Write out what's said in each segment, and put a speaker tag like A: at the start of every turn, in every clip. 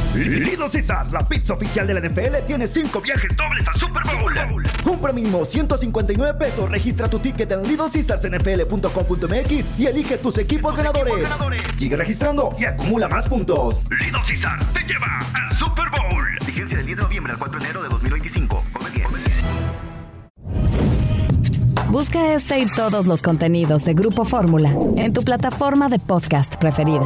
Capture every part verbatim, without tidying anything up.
A: Little Caesars, la pizza oficial de la N F L, tiene cinco viajes dobles al Super Bowl. Compra mínimo ciento cincuenta y nueve pesos, registra tu ticket en little caesars n f l punto com punto m x y elige tus equipos ganadores. equipos ganadores. Sigue registrando y acumula más puntos. Little Caesars te lleva al Super Bowl. Vigencia del diez de noviembre al cuatro de enero de dos mil veinticinco. Come bien.
B: Busca este y todos los contenidos de Grupo Fórmula en tu plataforma de podcast preferida.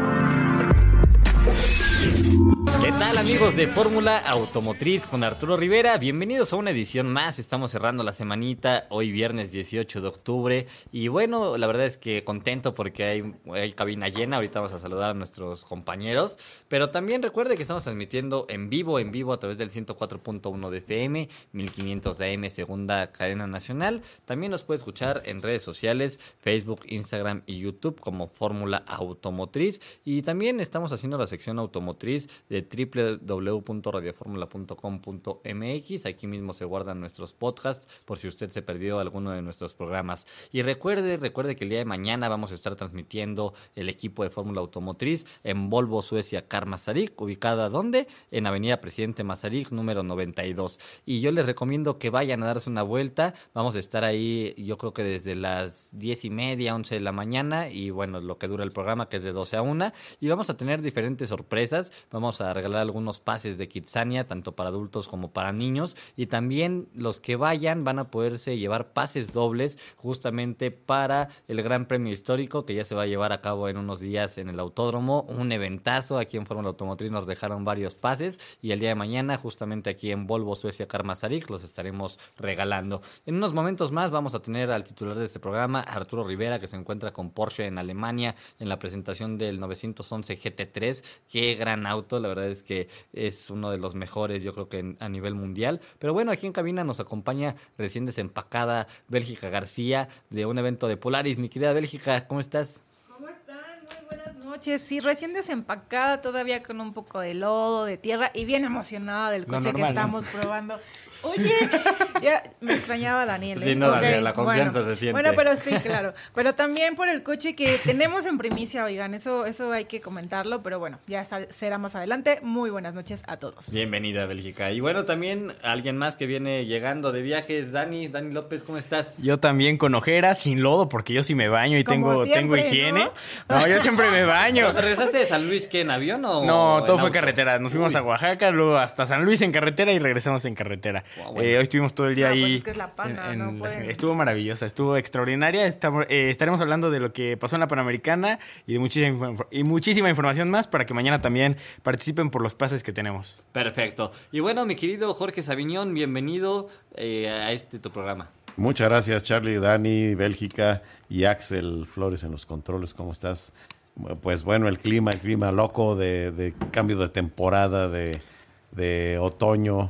C: ¿Qué tal, amigos de Fórmula Automotriz con Arturo Rivera? Bienvenidos a una edición más. Estamos cerrando la semanita, hoy viernes dieciocho de octubre. Y bueno, la verdad es que contento porque hay, hay cabina llena. Ahorita vamos a saludar a nuestros compañeros. Pero también recuerde que estamos transmitiendo en vivo, en vivo a través del ciento cuatro punto uno de F M, mil quinientos de A M, segunda cadena nacional. También nos puede escuchar en redes sociales, Facebook, Instagram y YouTube como Fórmula Automotriz. Y también estamos haciendo la sección automotriz de doble u doble u doble u punto radio fórmula punto com punto m x. Aquí mismo se guardan nuestros podcasts por si usted se perdió alguno de nuestros programas. Y recuerde, recuerde que el día de mañana vamos a estar transmitiendo el equipo de Fórmula Automotriz en Volvo Suecia Car Masaryk, ubicada ¿dónde? En Avenida Presidente Masaryk, número noventa y dos. Y yo les recomiendo que vayan a darse una vuelta. Vamos a estar ahí, yo creo que desde las diez y media, once de la mañana, y bueno, lo que dura el programa, que es de doce a una. Y vamos a tener diferentes sorpresas. Vamos a regalar algunos pases de Kidzania, tanto para adultos como para niños, y también los que vayan van a poderse llevar pases dobles justamente para el Gran Premio Histórico que ya se va a llevar a cabo en unos días en el Autódromo, un eventazo. Aquí en Fórmula Automotriz nos dejaron varios pases y el día de mañana justamente aquí en Volvo Suecia Car Masaryk los estaremos regalando. En unos momentos más vamos a tener al titular de este programa, Arturo Rivera, que se encuentra con Porsche en Alemania en la presentación del novecientos once G T tres. Qué gran auto, la verdad es que es uno de los mejores, yo creo que en, a nivel mundial. Pero bueno, aquí en cabina nos acompaña recién desempacada Bélgica García de un evento de Polaris. Mi querida Bélgica, ¿cómo estás?
D: ¿Cómo están? Muy buenas noches. Sí, recién desempacada, todavía con un poco de lodo, de tierra y bien emocionada del coche que estamos probando. Oye, ya me extrañaba Daniel. ¿eh?
C: Sí, no,
D: okay,
C: Daniel, la confianza
D: bueno,
C: se siente.
D: Bueno, pero sí, claro. Pero también por el coche que tenemos en primicia, oigan, eso, eso hay que comentarlo, pero bueno, ya será más adelante. Muy buenas noches a todos.
C: Bienvenida, Bélgica. Y bueno, también alguien más que viene llegando de viajes, Dani, Dani López, ¿cómo estás?
E: Yo también con ojeras, sin lodo, porque yo sí me baño y tengo,
D: siempre,
E: tengo higiene.
D: ¿no?
E: no, yo siempre me baño.
C: ¿Te regresaste de San Luis qué, en avión o
E: No, todo
C: en
E: fue
C: auto?
E: carretera. Nos fuimos Uy. a Oaxaca, luego hasta San Luis en carretera y regresamos en carretera. Wow, bueno. eh, hoy estuvimos todo el día
D: no,
E: ahí.
D: Pues es que es la pana,
E: en, en
D: no
E: la, estuvo maravillosa, estuvo extraordinaria. Estamos, eh, estaremos hablando de lo que pasó en la Panamericana y de muchísima, y muchísima información más para que mañana también participen por los pases que tenemos.
C: Perfecto. Y bueno, mi querido Jorge Sabiñón, bienvenido eh, a este tu programa.
F: Muchas gracias, Charlie, Dani, Bélgica y Axel Flores en los controles. ¿Cómo estás? Pues bueno, el clima, el clima loco de, de cambio de temporada, de, de otoño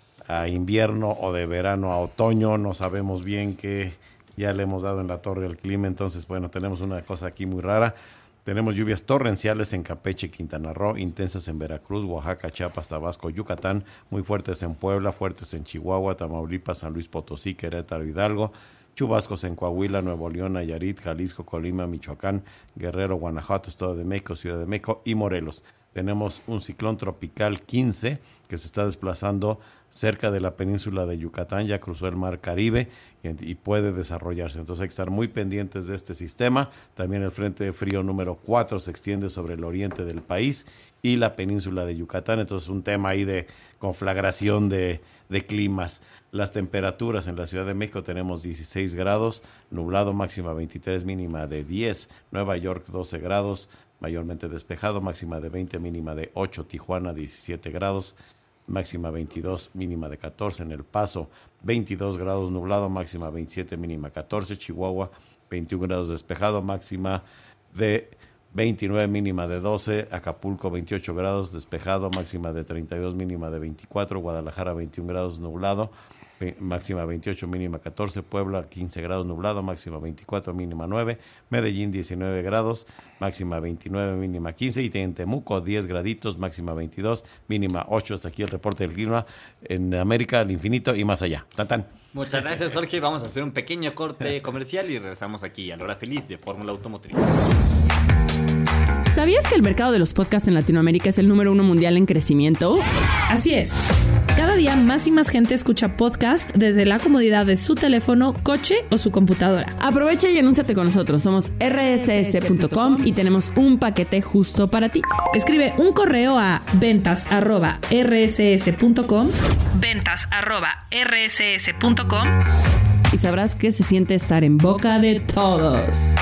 F: a invierno o de verano a otoño. No sabemos bien qué ya le hemos dado en la torre al clima. Entonces, bueno, tenemos una cosa aquí muy rara. Tenemos lluvias torrenciales en Campeche, Quintana Roo, intensas en Veracruz, Oaxaca, Chiapas, Tabasco, Yucatán, muy fuertes en Puebla, fuertes en Chihuahua, Tamaulipas, San Luis Potosí, Querétaro, Hidalgo, chubascos en Coahuila, Nuevo León, Nayarit, Jalisco, Colima, Michoacán, Guerrero, Guanajuato, Estado de México, Ciudad de México y Morelos. Tenemos un ciclón tropical quince que se está desplazando cerca de la península de Yucatán, ya cruzó el mar Caribe y, y puede desarrollarse. Entonces hay que estar muy pendientes de este sistema. También el frente frío número cuatro se extiende sobre el oriente del país y la península de Yucatán. Entonces un tema ahí de conflagración de, de climas. Las temperaturas en la Ciudad de México tenemos dieciséis grados, nublado, máxima veintitrés, mínima de diez. Nueva York doce grados, mayormente despejado, máxima de veinte, mínima de ocho. Tijuana diecisiete grados, máxima veintidós, mínima de catorce. En El Paso veintidós grados, nublado, máxima veintisiete, mínima catorce. Chihuahua veintiún grados, despejado, máxima de veintinueve, mínima de doce. Acapulco veintiocho grados, despejado, máxima de treinta y dos, mínima de veinticuatro. Guadalajara veintiún grados, nublado, máxima veintiocho, mínima catorce. Puebla quince grados, nublado, máxima veinticuatro, mínima nueve. Medellín diecinueve grados, máxima veintinueve, mínima quince. Y en Temuco diez graditos, máxima veintidós, mínima ocho. Hasta aquí el reporte del clima en América, al infinito y más allá. Tan, tan.
C: Muchas gracias, Jorge. Vamos a hacer un pequeño corte comercial y regresamos aquí a la hora feliz de Fórmula Automotriz.
G: ¿Sabías que el mercado de los podcasts en Latinoamérica es el número uno mundial en crecimiento?
H: Así es. Cada día más y más gente escucha podcast desde la comodidad de su teléfono, coche o su computadora.
G: Aprovecha y anúnciate con nosotros. Somos erre ese ese punto com y tenemos un paquete justo para ti.
H: Escribe un correo a ventas arroba erre ese ese punto com, ventas arroba erre ese ese punto com
G: y sabrás que se siente estar en boca de todos.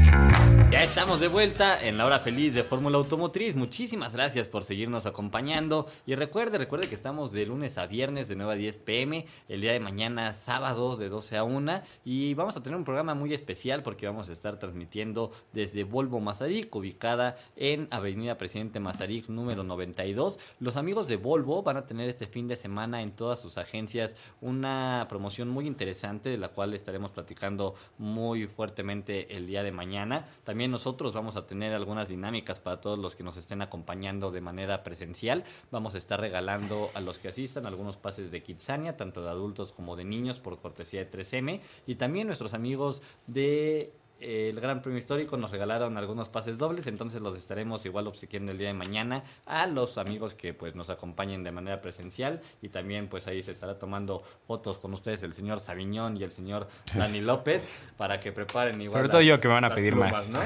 C: Ya estamos de vuelta en la hora feliz de Fórmula Automotriz. Muchísimas gracias por seguirnos acompañando. Y recuerde, recuerde que estamos de lunes a viernes de nueve a diez pm. El día de mañana, sábado, de doce a una. Y vamos a tener un programa muy especial porque vamos a estar transmitiendo desde Volvo Mazarik, ubicada en Avenida Presidente Mazarik, número noventa y dos. Los amigos de Volvo van a tener este fin de semana en todas sus agencias una promoción muy interesante, de la cual estaremos platicando muy fuertemente el día de mañana. También nosotros vamos a tener algunas dinámicas para todos los que nos estén acompañando de manera presencial. Vamos a estar regalando a los que asistan algunos pases de Kidzania, tanto de adultos como de niños, por cortesía de tres eme. Y también nuestros amigos de el Gran Premio Histórico nos regalaron algunos pases dobles, entonces los estaremos igual obsequiando el día de mañana a los amigos que pues nos acompañen de manera presencial, y también pues ahí se estará tomando fotos con ustedes el señor Sabiñón y el señor Dani López para que preparen igual.
E: Sobre todo
C: las,
E: yo, que me van a pedir
C: plumas,
E: más,
C: ¿no?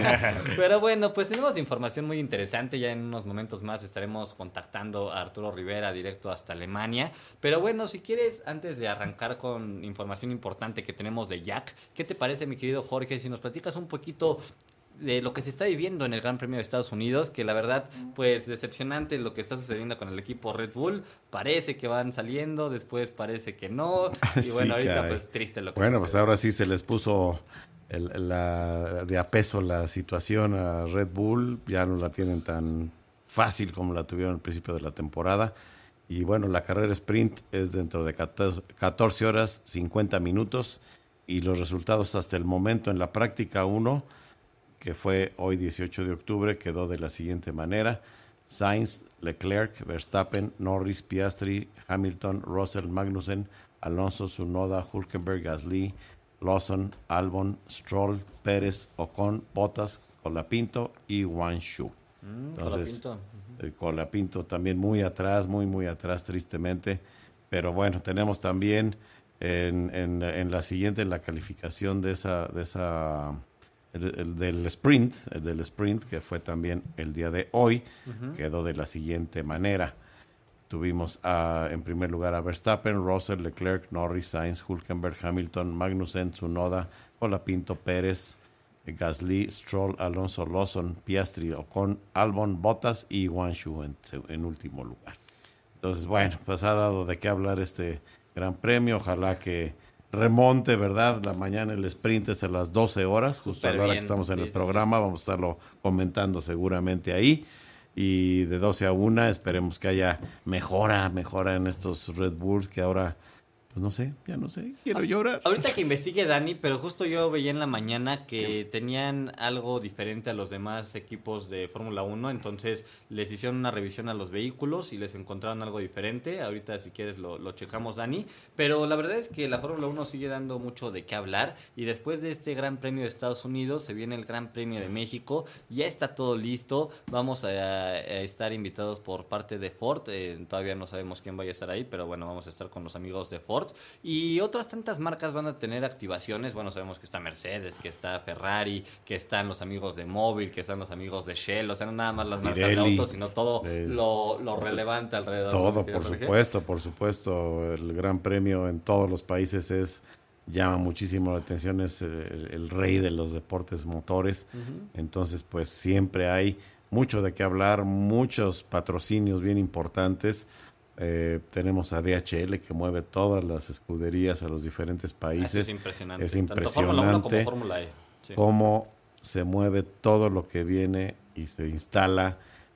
C: Pero bueno, pues tenemos información muy interesante. Ya en unos momentos más estaremos contactando a Arturo Rivera directo hasta Alemania. Pero bueno, si quieres, antes de arrancar con información importante que tenemos de Jack, ¿qué te parece, mi querido Jorge, si nos platicas un poquito de lo que se está viviendo en el Gran Premio de Estados Unidos? Que la verdad, pues decepcionante lo que está sucediendo con el equipo Red Bull. Parece que van saliendo, después parece que no. Y bueno, sí, ahorita caray. Pues triste lo que
F: Bueno,
C: sucede.
F: Pues ahora sí se les puso el, la, de a peso la situación a Red Bull. Ya no la tienen tan fácil como la tuvieron al principio de la temporada. Y bueno, la carrera sprint es dentro de catorce horas, cincuenta minutos. Y los resultados hasta el momento en la práctica uno, que fue hoy dieciocho de octubre, quedó de la siguiente manera: Sainz, Leclerc, Verstappen, Norris, Piastri, Hamilton, Russell, Magnussen, Alonso, Tsunoda, Hülkenberg, Gasly, Lawson, Albon, Stroll, Pérez, Ocon, Bottas, Colapinto y Wanshu.
C: Mm,
F: Entonces,
C: Colapinto.
F: El Colapinto también muy atrás, muy, muy atrás, tristemente. Pero bueno, tenemos también en, en, en la siguiente, en la calificación de esa, de esa el, el del sprint, el del sprint, que fue también el día de hoy, uh-huh. quedó de la siguiente manera. Tuvimos a, en primer lugar a Verstappen, Russell, Leclerc, Norris, Sainz, Hülkenberg, Hamilton, Magnussen, Tsunoda, Colapinto, Pérez, Gasly, Stroll, Alonso, Lawson, Piastri, Ocon, Albon, Bottas y Wanshu en, en último lugar. Entonces, bueno, pues ha dado de qué hablar este Gran Premio. Ojalá que remonte, ¿verdad? La mañana el sprint es a las doce horas, justo
C: Super
F: a la hora
C: bien,
F: que estamos en
C: sí,
F: el
C: sí,
F: programa.
C: sí.
F: Vamos a estarlo comentando seguramente ahí. Y de doce a una esperemos que haya mejora, mejora en estos Red Bulls que ahora, pues no sé, ya no sé, quiero llorar.
C: Ahorita que investigue Dani, pero justo yo veía en la mañana que tenían algo diferente a los demás equipos de Fórmula uno, entonces les hicieron una revisión a los vehículos y les encontraron algo diferente. Ahorita si quieres lo, lo checamos, Dani, pero la verdad es que la Fórmula uno sigue dando mucho de qué hablar, y después de este Gran Premio de Estados Unidos se viene el Gran Premio de México. Ya está todo listo, vamos a, a estar invitados por parte de Ford, eh, todavía no sabemos quién vaya a estar ahí, pero bueno, vamos a estar con los amigos de Ford. Y otras tantas marcas van a tener activaciones. Bueno, sabemos que está Mercedes, que está Ferrari, que están los amigos de Móvil, que están los amigos de Shell. O sea, no nada más las marcas Pirelli, de autos, sino todo de... lo, lo relevante alrededor.
F: Todo, por supuesto, por supuesto. El Gran Premio en todos los países es llama muchísimo la atención, es el, el rey de los deportes motores. Uh-huh. Entonces, pues siempre hay mucho de qué hablar, muchos patrocinios bien importantes. Eh, tenemos a D H L que mueve todas las escuderías a los diferentes países.
C: Es impresionante.
F: Es impresionante.
C: Tanto Fórmula uno como Fórmula E. Sí.
F: Cómo se mueve todo lo que viene y se instala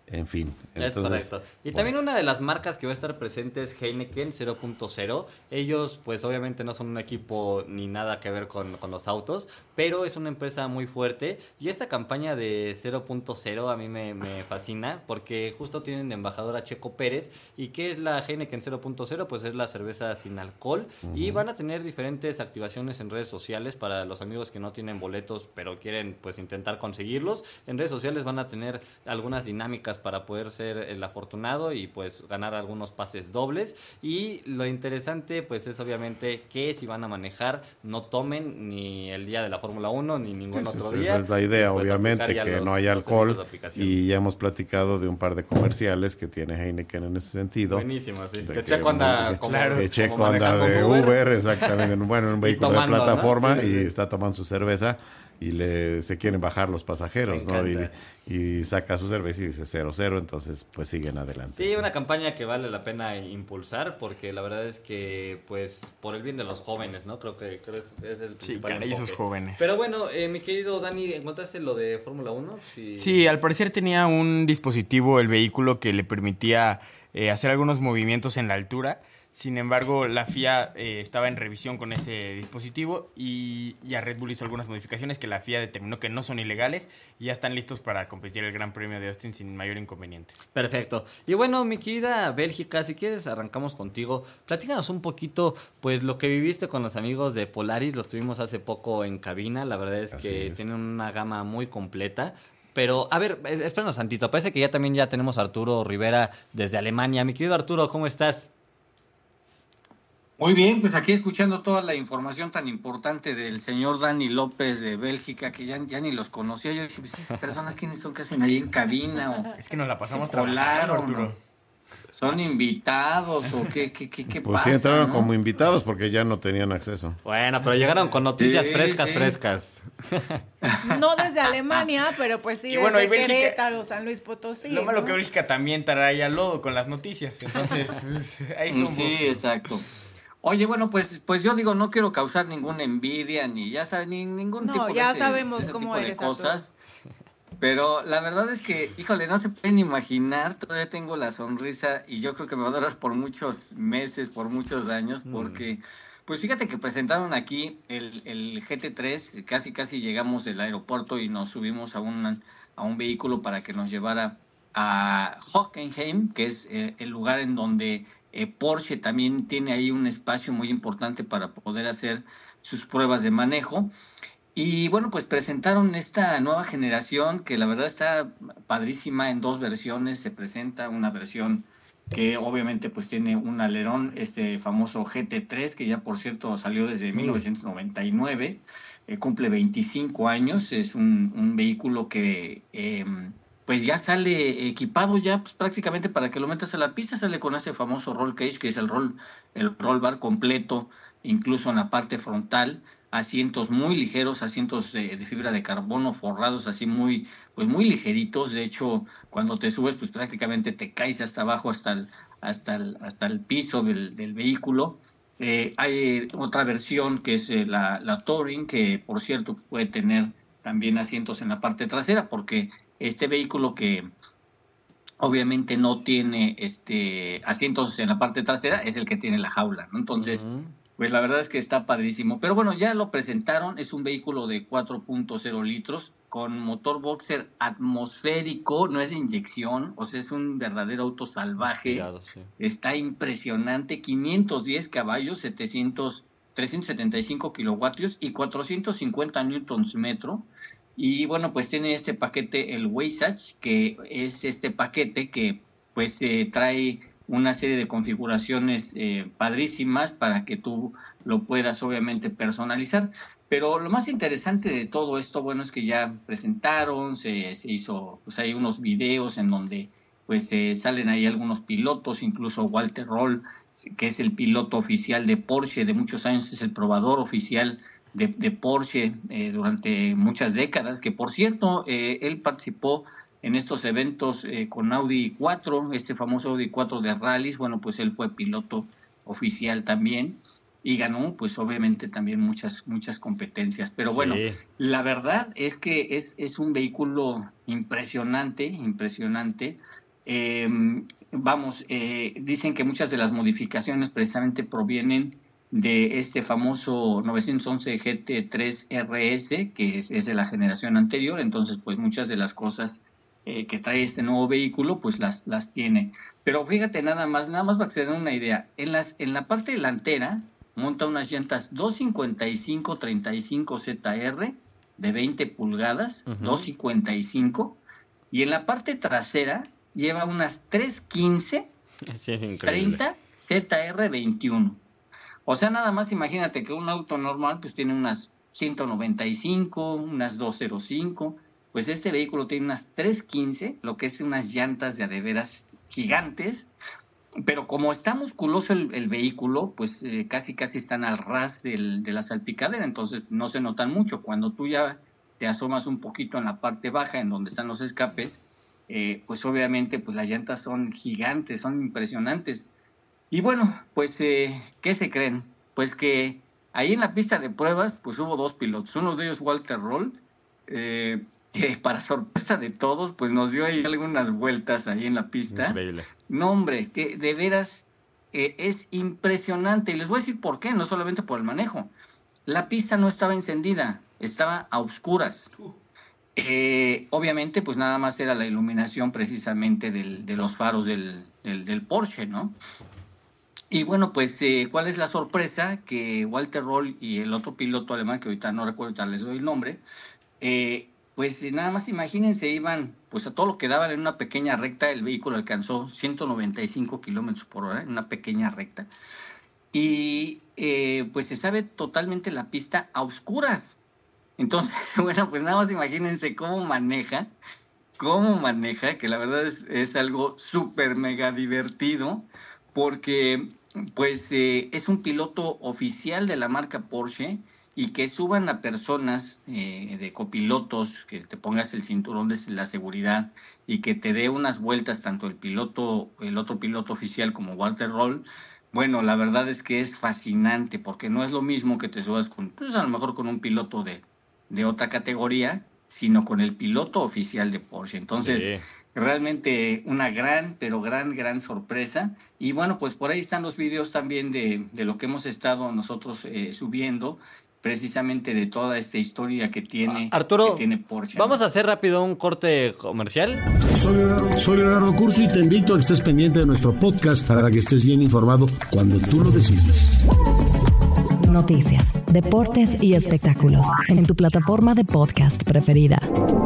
F: En fin.
C: Es
F: Entonces,
C: correcto. Y
F: bueno.
C: también una de las marcas que va a estar presente es Heineken cero punto cero. Ellos, pues obviamente no son un equipo ni nada que ver con, con los autos, pero es una empresa muy fuerte. Y esta campaña de cero punto cero a mí me, me fascina porque justo tienen de embajador a Checo Pérez. ¿Y qué es la Heineken cero punto cero? Pues es la cerveza sin alcohol. Uh-huh. Y van a tener diferentes activaciones en redes sociales para los amigos que no tienen boletos, pero quieren pues intentar conseguirlos. En redes sociales van a tener algunas dinámicas para poder ser el afortunado y pues ganar algunos pases dobles. Y lo interesante pues es obviamente que si van a manejar no tomen ni el día de la Fórmula uno ni ningún
F: Esa,
C: otro
F: esa
C: día.
F: es la idea,
C: pues,
F: obviamente, que
C: los,
F: no haya alcohol.
C: Y
F: y ya hemos platicado de un par de comerciales que tiene Heineken en ese sentido.
C: Buenísimo, sí. Que,
F: que
C: Checo anda
F: que,
C: como,
F: claro, que Checo
C: como
F: anda de
C: Uber.
F: Uber, exactamente, bueno, en un vehículo tomando, de plataforma, ¿no? Sí, sí, sí. Y está tomando su cerveza y le se quieren bajar los pasajeros, ¿no? Y, y saca su cerveza y dice cero cero, entonces pues siguen adelante.
C: Sí, una campaña que vale la pena impulsar porque la verdad es que pues por el bien de los jóvenes, ¿no? Creo que, creo que es el principal
E: enfoque. Sí, esos jóvenes.
C: Pero bueno, eh, mi querido Dani, ¿encontraste lo de Fórmula uno?
E: Sí. sí, al parecer tenía un dispositivo el vehículo que le permitía eh, hacer algunos movimientos en la altura. Sin embargo, la F I A eh, estaba en revisión con ese dispositivo y ya Red Bull hizo algunas modificaciones que la F I A determinó que no son ilegales y ya están listos para competir el Gran Premio de Austin sin mayor inconveniente.
C: Perfecto. Y bueno, mi querida Bélgica, si quieres arrancamos contigo. Platícanos un poquito, pues, lo que viviste con los amigos de Polaris. Los tuvimos hace poco en cabina. La verdad es
F: Así
C: que
F: es.
C: tienen una gama muy completa. Pero, a ver, espéranos tantito. Parece que ya también ya tenemos a Arturo Rivera desde Alemania. Mi querido Arturo, ¿cómo estás?
I: Muy bien, pues aquí escuchando toda la información tan importante del señor Dani López de Bélgica, que ya, ya ni los conocía. Yo dije, pues esas personas quiénes son que hacen ahí en cabina. O
E: es que nos la pasamos
I: trabajando, Arturo. ¿Son invitados o qué, qué, qué, qué
F: pues
I: pasa?
F: Sí, entraron, ¿no?,
I: como
F: invitados porque ya no tenían acceso.
C: Bueno, pero llegaron con noticias
I: sí,
C: frescas,
I: sí.
C: frescas.
D: No desde Alemania, pero pues sí
E: y
D: desde
E: bueno, y Bélgica,
D: Querétaro, San Luis Potosí.
E: Lo malo
D: ¿no?
E: que Bélgica también trae al lodo con las noticias. Entonces, pues, ahí somos.
I: Sí, exacto. Oye, bueno, pues pues yo digo, no quiero causar ninguna envidia, ni ya sabes, ni ningún
D: no,
I: tipo de,
D: ya
I: este,
D: sabemos
I: de ese
D: cómo
I: tipo
D: eres,
I: de cosas. Pero la verdad es que, híjole, no se pueden imaginar, todavía tengo la sonrisa y yo creo que me va a durar por muchos meses, por muchos años, mm. porque, pues fíjate que presentaron aquí el, el G T tres, casi casi llegamos del aeropuerto y nos subimos a un, a un vehículo para que nos llevara a Hockenheim, que es eh, el lugar en donde eh, Porsche también tiene ahí un espacio muy importante para poder hacer sus pruebas de manejo. Y bueno, pues presentaron esta nueva generación que la verdad está padrísima en dos versiones. Se presenta una versión que obviamente pues tiene un alerón, este famoso G T tres, que ya por cierto salió desde mil novecientos noventa y nueve, eh, cumple veinticinco años, es un, un vehículo que eh, pues ya sale equipado ya pues, prácticamente para que lo metas a la pista, sale con ese famoso roll cage, que es el roll, el roll bar completo, incluso en la parte frontal, asientos muy ligeros, asientos de, de fibra de carbono forrados así muy pues muy ligeritos. De hecho, cuando te subes pues prácticamente te caes hasta abajo, hasta el, hasta el, hasta el piso del, del vehículo. Eh, hay otra versión que es eh, la, la Touring, que por cierto puede tener también asientos en la parte trasera, porque este vehículo que obviamente no tiene este asientos en la parte trasera es el que tiene la jaula, ¿no? Entonces, uh-huh. pues la verdad es que está padrísimo. Pero bueno, ya lo presentaron, es un vehículo de cuatro punto cero litros con motor boxer atmosférico, no es de inyección, o sea, es un verdadero auto salvaje. Cuidado, sí. Está impresionante, quinientos diez caballos, setecientos, trescientos setenta y cinco kilovatios y cuatrocientos cincuenta newtons metro. Y bueno, pues tiene este paquete, el Wasatch, que es este paquete que pues eh, trae una serie de configuraciones eh, padrísimas para que tú lo puedas obviamente personalizar. Pero lo más interesante de todo esto, bueno, es que ya presentaron, se, se hizo, pues hay unos videos en donde pues eh, salen ahí algunos pilotos, incluso Walter Roll, que es el piloto oficial de Porsche de muchos años, es el probador oficial de, de Porsche eh, durante muchas décadas, que por cierto, eh, él participó en estos eventos eh, con Audi cuatro, este famoso Audi cuatro de rallies. Bueno, pues él fue piloto oficial también. y ganó pues obviamente también muchas muchas competencias. Pero
C: Sí.
I: bueno, la verdad es que es, es un vehículo impresionante, impresionante. Eh, vamos, eh, dicen que muchas de las modificaciones precisamente provienen de este famoso novecientos once G T tres R S, que es, es de la generación anterior. Entonces pues muchas de las cosas eh, que trae este nuevo vehículo pues las, las tiene. Pero fíjate nada más, nada más para que se den una idea, en, las, en la parte delantera monta unas llantas doscientos cincuenta y cinco treinta y cinco Z R de veinte pulgadas, uh-huh. doscientos cincuenta y cinco, y en la parte trasera lleva unas trescientos quince
C: sí, es
I: treinta Z R veintiuno. O sea, nada más imagínate que un auto normal pues tiene unas ciento noventa y cinco, unas doscientos cinco, pues este vehículo tiene unas trescientos quince, lo que es unas llantas de a de veras gigantes. Pero como está musculoso el, el vehículo, pues eh, casi casi están al ras del, de la salpicadera, entonces no se notan mucho. Cuando tú ya te asomas un poquito en la parte baja, en donde están los escapes, eh, pues obviamente pues las llantas son gigantes, son impresionantes. Y bueno, pues eh, ¿qué se creen? Pues que ahí en la pista de pruebas pues hubo dos pilotos, uno de ellos Walter Roll, eh, que para sorpresa de todos, pues nos dio ahí algunas vueltas ahí en la pista.
C: Increíble.
I: No, hombre, que de veras eh, es impresionante. Y les voy a decir por qué, no solamente por el manejo. La pista no estaba encendida, estaba a oscuras. Eh, obviamente, pues nada más era la iluminación precisamente del, de los faros del, del, del Porsche, ¿no? Y bueno, pues, eh, ¿cuál es la sorpresa? Que Walter Roll y el otro piloto alemán, que ahorita no recuerdo, tal les doy el nombre, eh, pues nada más imagínense, iban pues a todo lo que daban en una pequeña recta. El vehículo alcanzó ciento noventa y cinco kilómetros por hora en una pequeña recta. Y eh, pues se sabe totalmente la pista a oscuras. Entonces, bueno, pues nada más imagínense cómo maneja, cómo maneja, que la verdad es, es algo súper mega divertido, porque pues eh, es un piloto oficial de la marca Porsche. Y que suban a personas eh, de copilotos, que te pongas el cinturón de la seguridad y que te dé unas vueltas tanto el piloto, el otro piloto oficial como Walter Roll. Bueno, la verdad es que es fascinante, porque no es lo mismo que te subas con, pues a lo mejor con un piloto de, de otra categoría, sino con el piloto oficial de Porsche. Entonces, sí. Realmente una gran, pero gran, gran sorpresa. Y bueno, pues por ahí están los videos también de, de lo que hemos estado nosotros eh, subiendo, precisamente de toda esta historia que tiene,
C: Arturo,
I: que tiene Porsche.
C: Vamos a hacer rápido un corte comercial.
J: Soy Leonardo, soy Leonardo Curso y te invito a que estés pendiente de nuestro podcast para que estés bien informado cuando tú lo decides.
B: Noticias, deportes y espectáculos en tu plataforma de podcast preferida.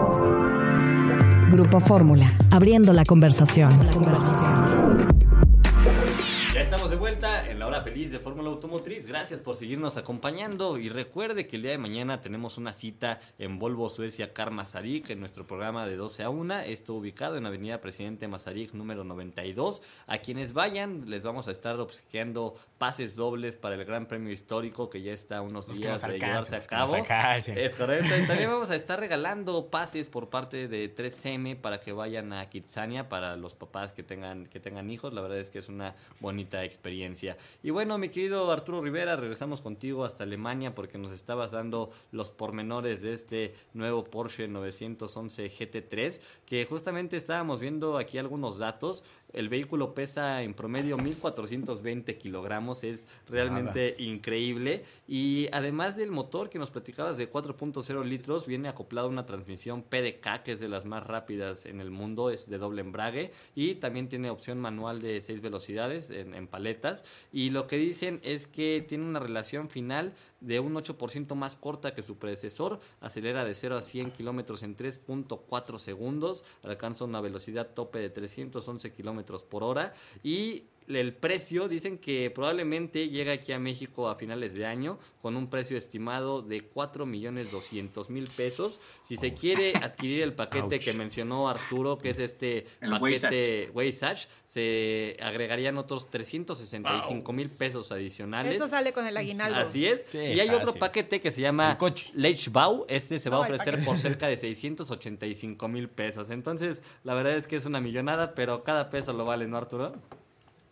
B: Grupo Fórmula, abriendo la conversación. La conversación.
C: Ya estamos de vuelta en la hora feliz de Fórmula Automotriz. Gracias por seguirnos acompañando y recuerde que el día de mañana tenemos una cita en Volvo Suecia Car Masaryk en nuestro programa de doce a una. Esto ubicado en Avenida Presidente Masaryk número noventa y dos. A quienes vayan les vamos a estar obsequiando pases dobles para el Gran Premio Histórico que ya está a unos los días de llevarse a cabo. Es correcto. Y también vamos a estar regalando pases por parte de tres eme para que vayan a Kitsania para los papás que tengan, que tengan hijos. La verdad es que es una bonita experiencia. Y bueno, mi querido Arturo Rivera, regresamos contigo hasta Alemania porque nos estabas dando los pormenores de este nuevo Porsche novecientos once G T tres, que justamente estábamos viendo aquí algunos datos. El vehículo pesa en promedio mil cuatrocientos veinte kilogramos, es realmente Nada. increíble. Y además del motor que nos platicabas de cuatro punto cero litros, viene acoplado una transmisión P D K, que es de las más rápidas en el mundo, es de doble embrague, y también tiene opción manual de seis velocidades en, en paletas. Y lo que dicen es que tiene una relación final de un ocho por ciento más corta que su predecesor, acelera de cero a cien kilómetros en tres punto cuatro segundos, alcanza una velocidad tope de trescientos once kilómetros por hora y el precio, dicen que probablemente llega aquí a México a finales de año con un precio estimado de cuatro millones doscientos mil pesos. Si se quiere adquirir el paquete Ouch. que mencionó Arturo, que es este el paquete Weissach, se agregarían otros trescientos sesenta y cinco mil pesos adicionales.
D: Eso sale con el aguinaldo.
C: Así es. Sí, y hay fácil. otro paquete que se llama Leichtbau. Este se va no, a ofrecer por cerca de seiscientos ochenta y cinco mil pesos. Entonces, la verdad es que es una millonada, pero cada peso lo vale, ¿no, Arturo?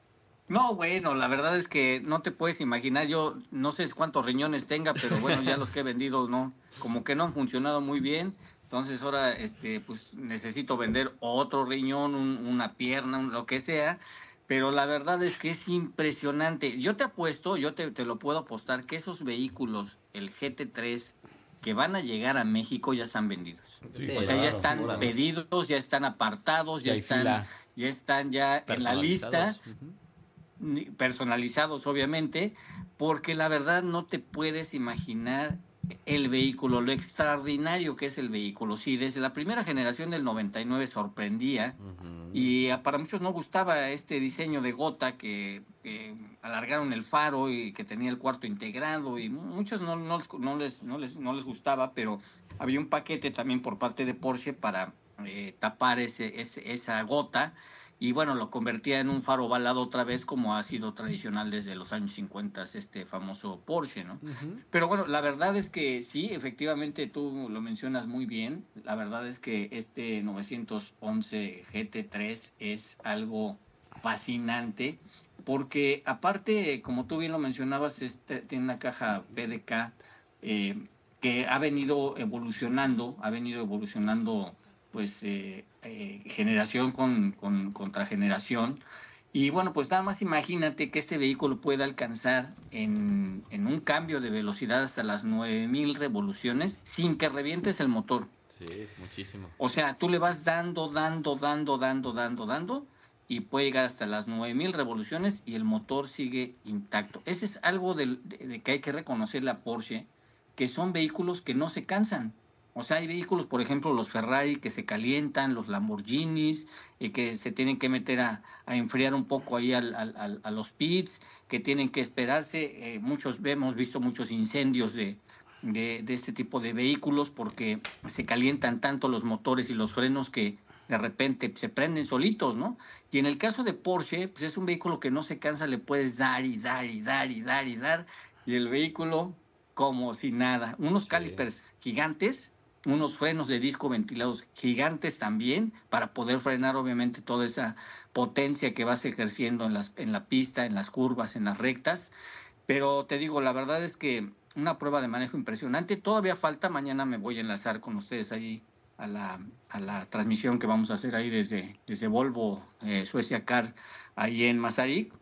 I: No, bueno, la verdad es que no te puedes imaginar, yo no sé cuántos riñones tenga, pero bueno, ya los que he vendido no, como que no han funcionado muy bien, entonces ahora este, pues necesito vender otro riñón, un, una pierna, un, lo que sea, pero la verdad es que es impresionante. Yo te apuesto, yo te, te lo puedo apostar, que esos vehículos, el G T tres, que van a llegar a México ya están vendidos.
C: Sí,
I: o sea,
C: claro,
I: ya están
C: seguramente.
I: pedidos, ya están apartados, ya,
E: Ya hay
I: están,
E: fila.
I: ya están ya en la lista.
C: Personalizados. Ujú.
I: Ni- personalizados obviamente, porque la verdad no te puedes imaginar el vehículo, lo extraordinario que es el vehículo. Sí, desde la primera generación del noventa y nueve sorprendía,
C: Ujú.
I: y a- para muchos no gustaba este diseño de gota que, que alargaron el faro y que tenía el cuarto integrado, y muchos no, no, les, no, les, no, les, no les gustaba, pero había un paquete también por parte de Porsche para eh, tapar ese, ese, esa gota, y bueno, lo convertía en un faro ovalado otra vez, como ha sido tradicional desde los años cincuenta, este famoso Porsche, ¿no?
C: Ujú.
I: Pero bueno, la verdad es que sí, efectivamente tú lo mencionas muy bien. La verdad es que este novecientos once G T tres es algo fascinante, porque aparte, como tú bien lo mencionabas, este, tiene una caja P D K eh, que ha venido evolucionando, ha venido evolucionando pues eh, eh, generación con, con, contra generación. Y bueno, pues nada más imagínate que este vehículo pueda alcanzar en, en un cambio de velocidad hasta las nueve mil revoluciones sin que revientes el motor.
C: Sí, es muchísimo.
I: O sea, tú le vas dando, dando, dando, dando, dando, dando, y puede llegar hasta las nueve mil revoluciones y el motor sigue intacto. Ese es algo de, de, de que hay que reconocerle a Porsche, que son vehículos que no se cansan. O sea, hay vehículos, por ejemplo, los Ferrari que se calientan, los Lamborghinis, y que se tienen que meter a, a enfriar un poco ahí al, al, al, a los pits, que tienen que esperarse. Eh, muchos hemos visto muchos incendios de, de, de este tipo de vehículos porque se calientan tanto los motores y los frenos que de repente se prenden solitos, ¿no? Y en el caso de Porsche, pues es un vehículo que no se cansa, le puedes dar y dar y dar y dar y dar, y el vehículo como si nada. Unos
C: Sí.
I: calipers gigantes, unos frenos de disco ventilados gigantes también, para poder frenar obviamente toda esa potencia que vas ejerciendo en, las, en la pista, en las curvas, en las rectas. Pero te digo, la verdad es que una prueba de manejo impresionante. Todavía falta, mañana me voy a enlazar con ustedes ahí a la, a la transmisión que vamos a hacer ahí desde, desde Volvo, eh, Suecia Cars, ahí en Masaryk.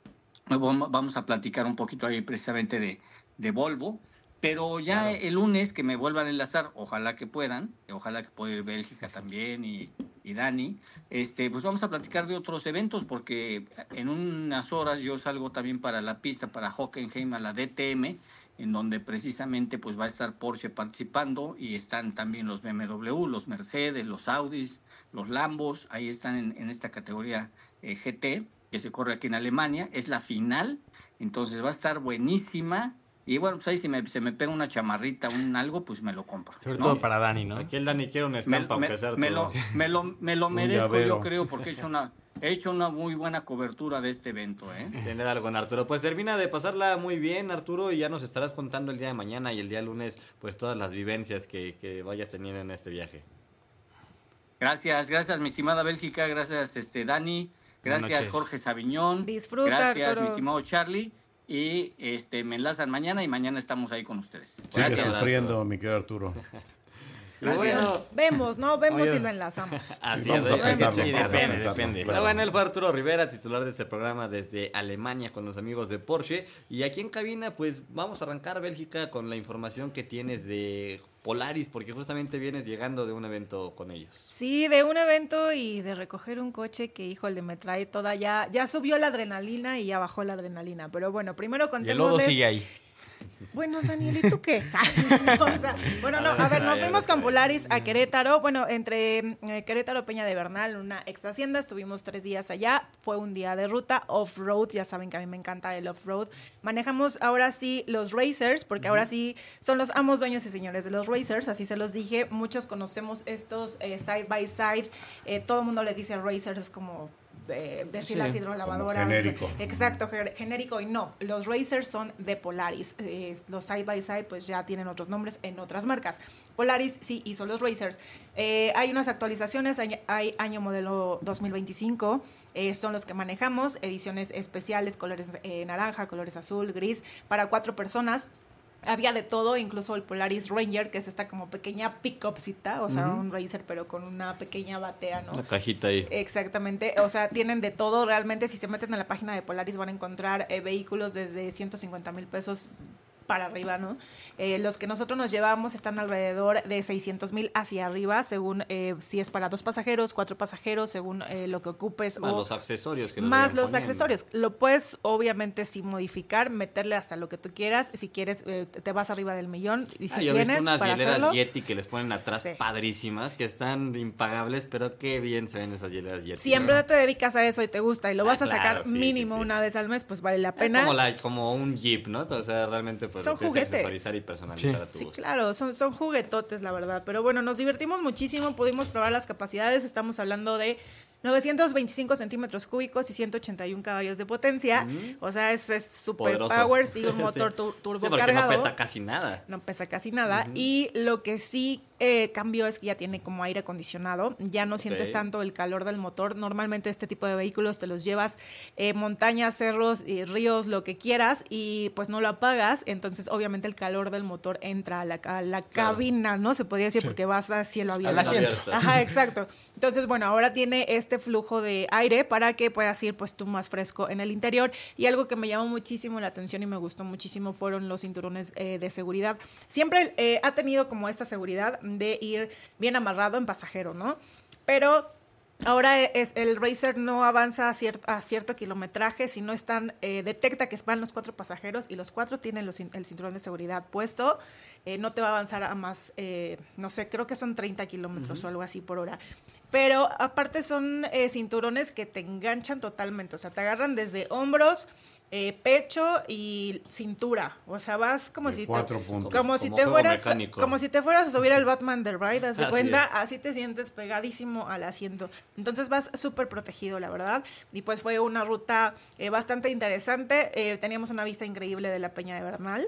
I: Vamos a platicar un poquito ahí precisamente de, de Volvo. Pero ya
C: Claro.
I: el lunes que me vuelvan a enlazar, ojalá que puedan, ojalá que pueda ir Bélgica también y, y Dani, este, pues vamos a platicar de otros eventos, porque en unas horas yo salgo también para la pista, para Hockenheim, a la D T M, en donde precisamente pues va a estar Porsche participando, y están también los B M W, los Mercedes, los Audis, los Lambos, ahí están en, en esta categoría eh, G T, que se corre aquí en Alemania. Es la final, entonces va a estar buenísima. Y bueno, pues ahí si me, se me pega una chamarrita, un algo, pues me lo compro.
E: Sobre
I: ¿no?
E: todo para Dani, ¿no?
C: Aquí el Dani quiere una
I: Me,
C: estampa,
I: me-
C: aunque sea
I: me
C: todo.
I: lo, me lo, me lo
F: Un
I: merezco,
F: llavero.
I: yo creo, porque he hecho una, he hecho una muy buena cobertura de este evento, ¿eh?
C: Tener algo con Arturo. Pues termina de pasarla muy bien, Arturo, y ya nos estarás contando el día de mañana y el día lunes, pues todas las vivencias que, que vayas teniendo en este viaje.
I: Gracias, gracias, mi estimada Bélgica, gracias, este Dani,
E: Buenas
I: gracias,
E: noches.
I: Jorge Sabiñón.
D: Disfruta,
I: Gracias,
D: Arturo.
I: mi estimado Charlie. Y este me enlazan mañana y mañana estamos ahí con ustedes.
F: Sigue
C: Gracias.
F: sufriendo, mi querido Arturo.
C: Y bueno,
D: Vemos, ¿no? Vemos
E: Oye.
D: y lo enlazamos.
C: así
F: Vamos
C: es,
F: a
C: hay que
F: pensarlo,
C: seguir
F: vamos a
C: depende,
F: pensarlo,
C: depende.
F: claro.
C: Bueno, él fue Arturo Rivera, titular de este programa desde Alemania con los amigos de Porsche. Y aquí en cabina, pues vamos a arrancar Bélgica con la información que tienes de Polaris, porque justamente vienes llegando de un evento con ellos.
D: Sí, de un evento y de recoger un coche que, híjole, me trae toda ya, ya subió la adrenalina y ya bajó la adrenalina. Pero bueno, primero
E: Y el lodo
D: contémosles.
E: sigue ahí.
D: Bueno, Daniel, ¿y tú qué? No, o sea, bueno, no, a ver, nos fuimos con Polaris a Querétaro. Bueno, entre eh, Querétaro, Peña de Bernal, una ex hacienda, estuvimos tres días allá. Fue un día de ruta off-road, ya saben que a mí me encanta el off-road. Manejamos ahora sí los racers, porque ahora sí son los amos, dueños y señores de los racers, así se los dije. Muchos conocemos estos eh, side by side, eh, todo el mundo les dice racers, es como de, decir las
F: Sí,
D: hidrolavadoras.
F: como genérico.
D: Exacto, ge- genérico y no. Los racers son de Polaris. Eh, los side by side pues ya tienen otros nombres en otras marcas. Polaris sí hizo los racers. Eh, hay unas actualizaciones, hay, hay año modelo dos mil veinticinco, eh, son los que manejamos, ediciones especiales, colores eh, naranja, colores azul, gris, para cuatro personas. Había de todo, incluso el Polaris Ranger, que es esta como pequeña pick-upcita, o sea, uh-huh. un racer, pero con una pequeña batea, ¿no?
C: Una cajita ahí.
D: Exactamente, o sea, tienen de todo. Realmente, si se meten en la página de Polaris van a encontrar eh, vehículos desde ciento cincuenta mil pesos para arriba, ¿no? Eh, los que nosotros nos llevamos están alrededor de seiscientos mil hacia arriba, según eh, si es para dos pasajeros, cuatro pasajeros, según eh, lo que ocupes.
C: Más
D: o
C: los accesorios. Que
D: más los
C: poniendo.
D: accesorios. Lo puedes, obviamente, sí modificar, meterle hasta lo que tú quieras. Si quieres, eh, te vas arriba del millón. Y si
C: ah, yo he
D: tienes
C: visto unas
D: para
C: hieleras
D: hacerlo,
C: Yeti que les ponen atrás
D: sí.
C: padrísimas, que están impagables, pero qué bien se ven esas hieleras Yeti.
D: Si en verdad te dedicas a eso y te gusta y lo
C: Ah,
D: vas a
C: claro,
D: sacar
C: sí,
D: mínimo
C: sí, sí.
D: una vez al mes, pues vale la pena.
C: Es como, la, como un Jeep, ¿no? O sea, realmente pues
D: Son
C: lo tienes que
D: juguetes.
C: accesorializar y personalizar
E: Sí.
C: a tu
D: Sí,
C: gusto.
D: claro, son, son juguetotes, la verdad. Pero bueno, nos divertimos muchísimo, pudimos probar las capacidades. Estamos hablando de novecientos veinticinco centímetros cúbicos y ciento ochenta y uno caballos de potencia.
C: Mm.
D: O sea, es, es super
C: Poderoso.
D: power, sí, un motor
C: sí.
D: tu- turbo
C: Sí, porque
D: cargado.
C: no pesa casi nada.
D: No pesa casi nada.
C: Ujú.
D: Y lo que sí eh, cambió es que ya tiene como aire acondicionado. Ya no sientes
C: Ok.
D: tanto el calor del motor. Normalmente este tipo de vehículos te los llevas eh, montañas, cerros, y ríos, lo que quieras, y pues no lo apagas. Entonces, obviamente, el calor del motor entra a la, a la
C: Claro.
D: cabina, ¿no? Se podría decir,
E: Sí.
D: porque vas a cielo abierto.
E: Al asiento.
C: Abierto.
D: Ajá, exacto. Entonces, bueno, ahora tiene este flujo de aire para que puedas ir pues tú más fresco en el interior. Y algo que me llamó muchísimo la atención y me gustó muchísimo fueron los cinturones eh, de seguridad. Siempre eh, ha tenido como esta seguridad de ir bien amarrado en pasajero, ¿no? Pero ahora es el Racer no avanza a cierto, a cierto kilometraje, si no están, eh, detecta que van los cuatro pasajeros y los cuatro tienen los, el cinturón de seguridad puesto, eh, no te va a avanzar a más, eh, no sé, creo que son treinta kilómetros uh-huh. o algo así por hora. Pero aparte son eh, cinturones que te enganchan totalmente, o sea, te agarran desde hombros, eh, pecho y cintura, o sea, vas como
F: De
D: si
F: cuatro
D: te,
F: puntos.
D: como,
C: Como
D: si te
C: juego
D: fueras,
C: mecánico.
D: como si te fueras a subir al Batman The Ride, haz de
C: Así
D: cuenta,
C: es.
D: así te sientes pegadísimo al asiento. Entonces vas súper protegido, la verdad. Y pues fue una ruta eh, bastante interesante. Eh, teníamos una vista increíble de la Peña de Bernal.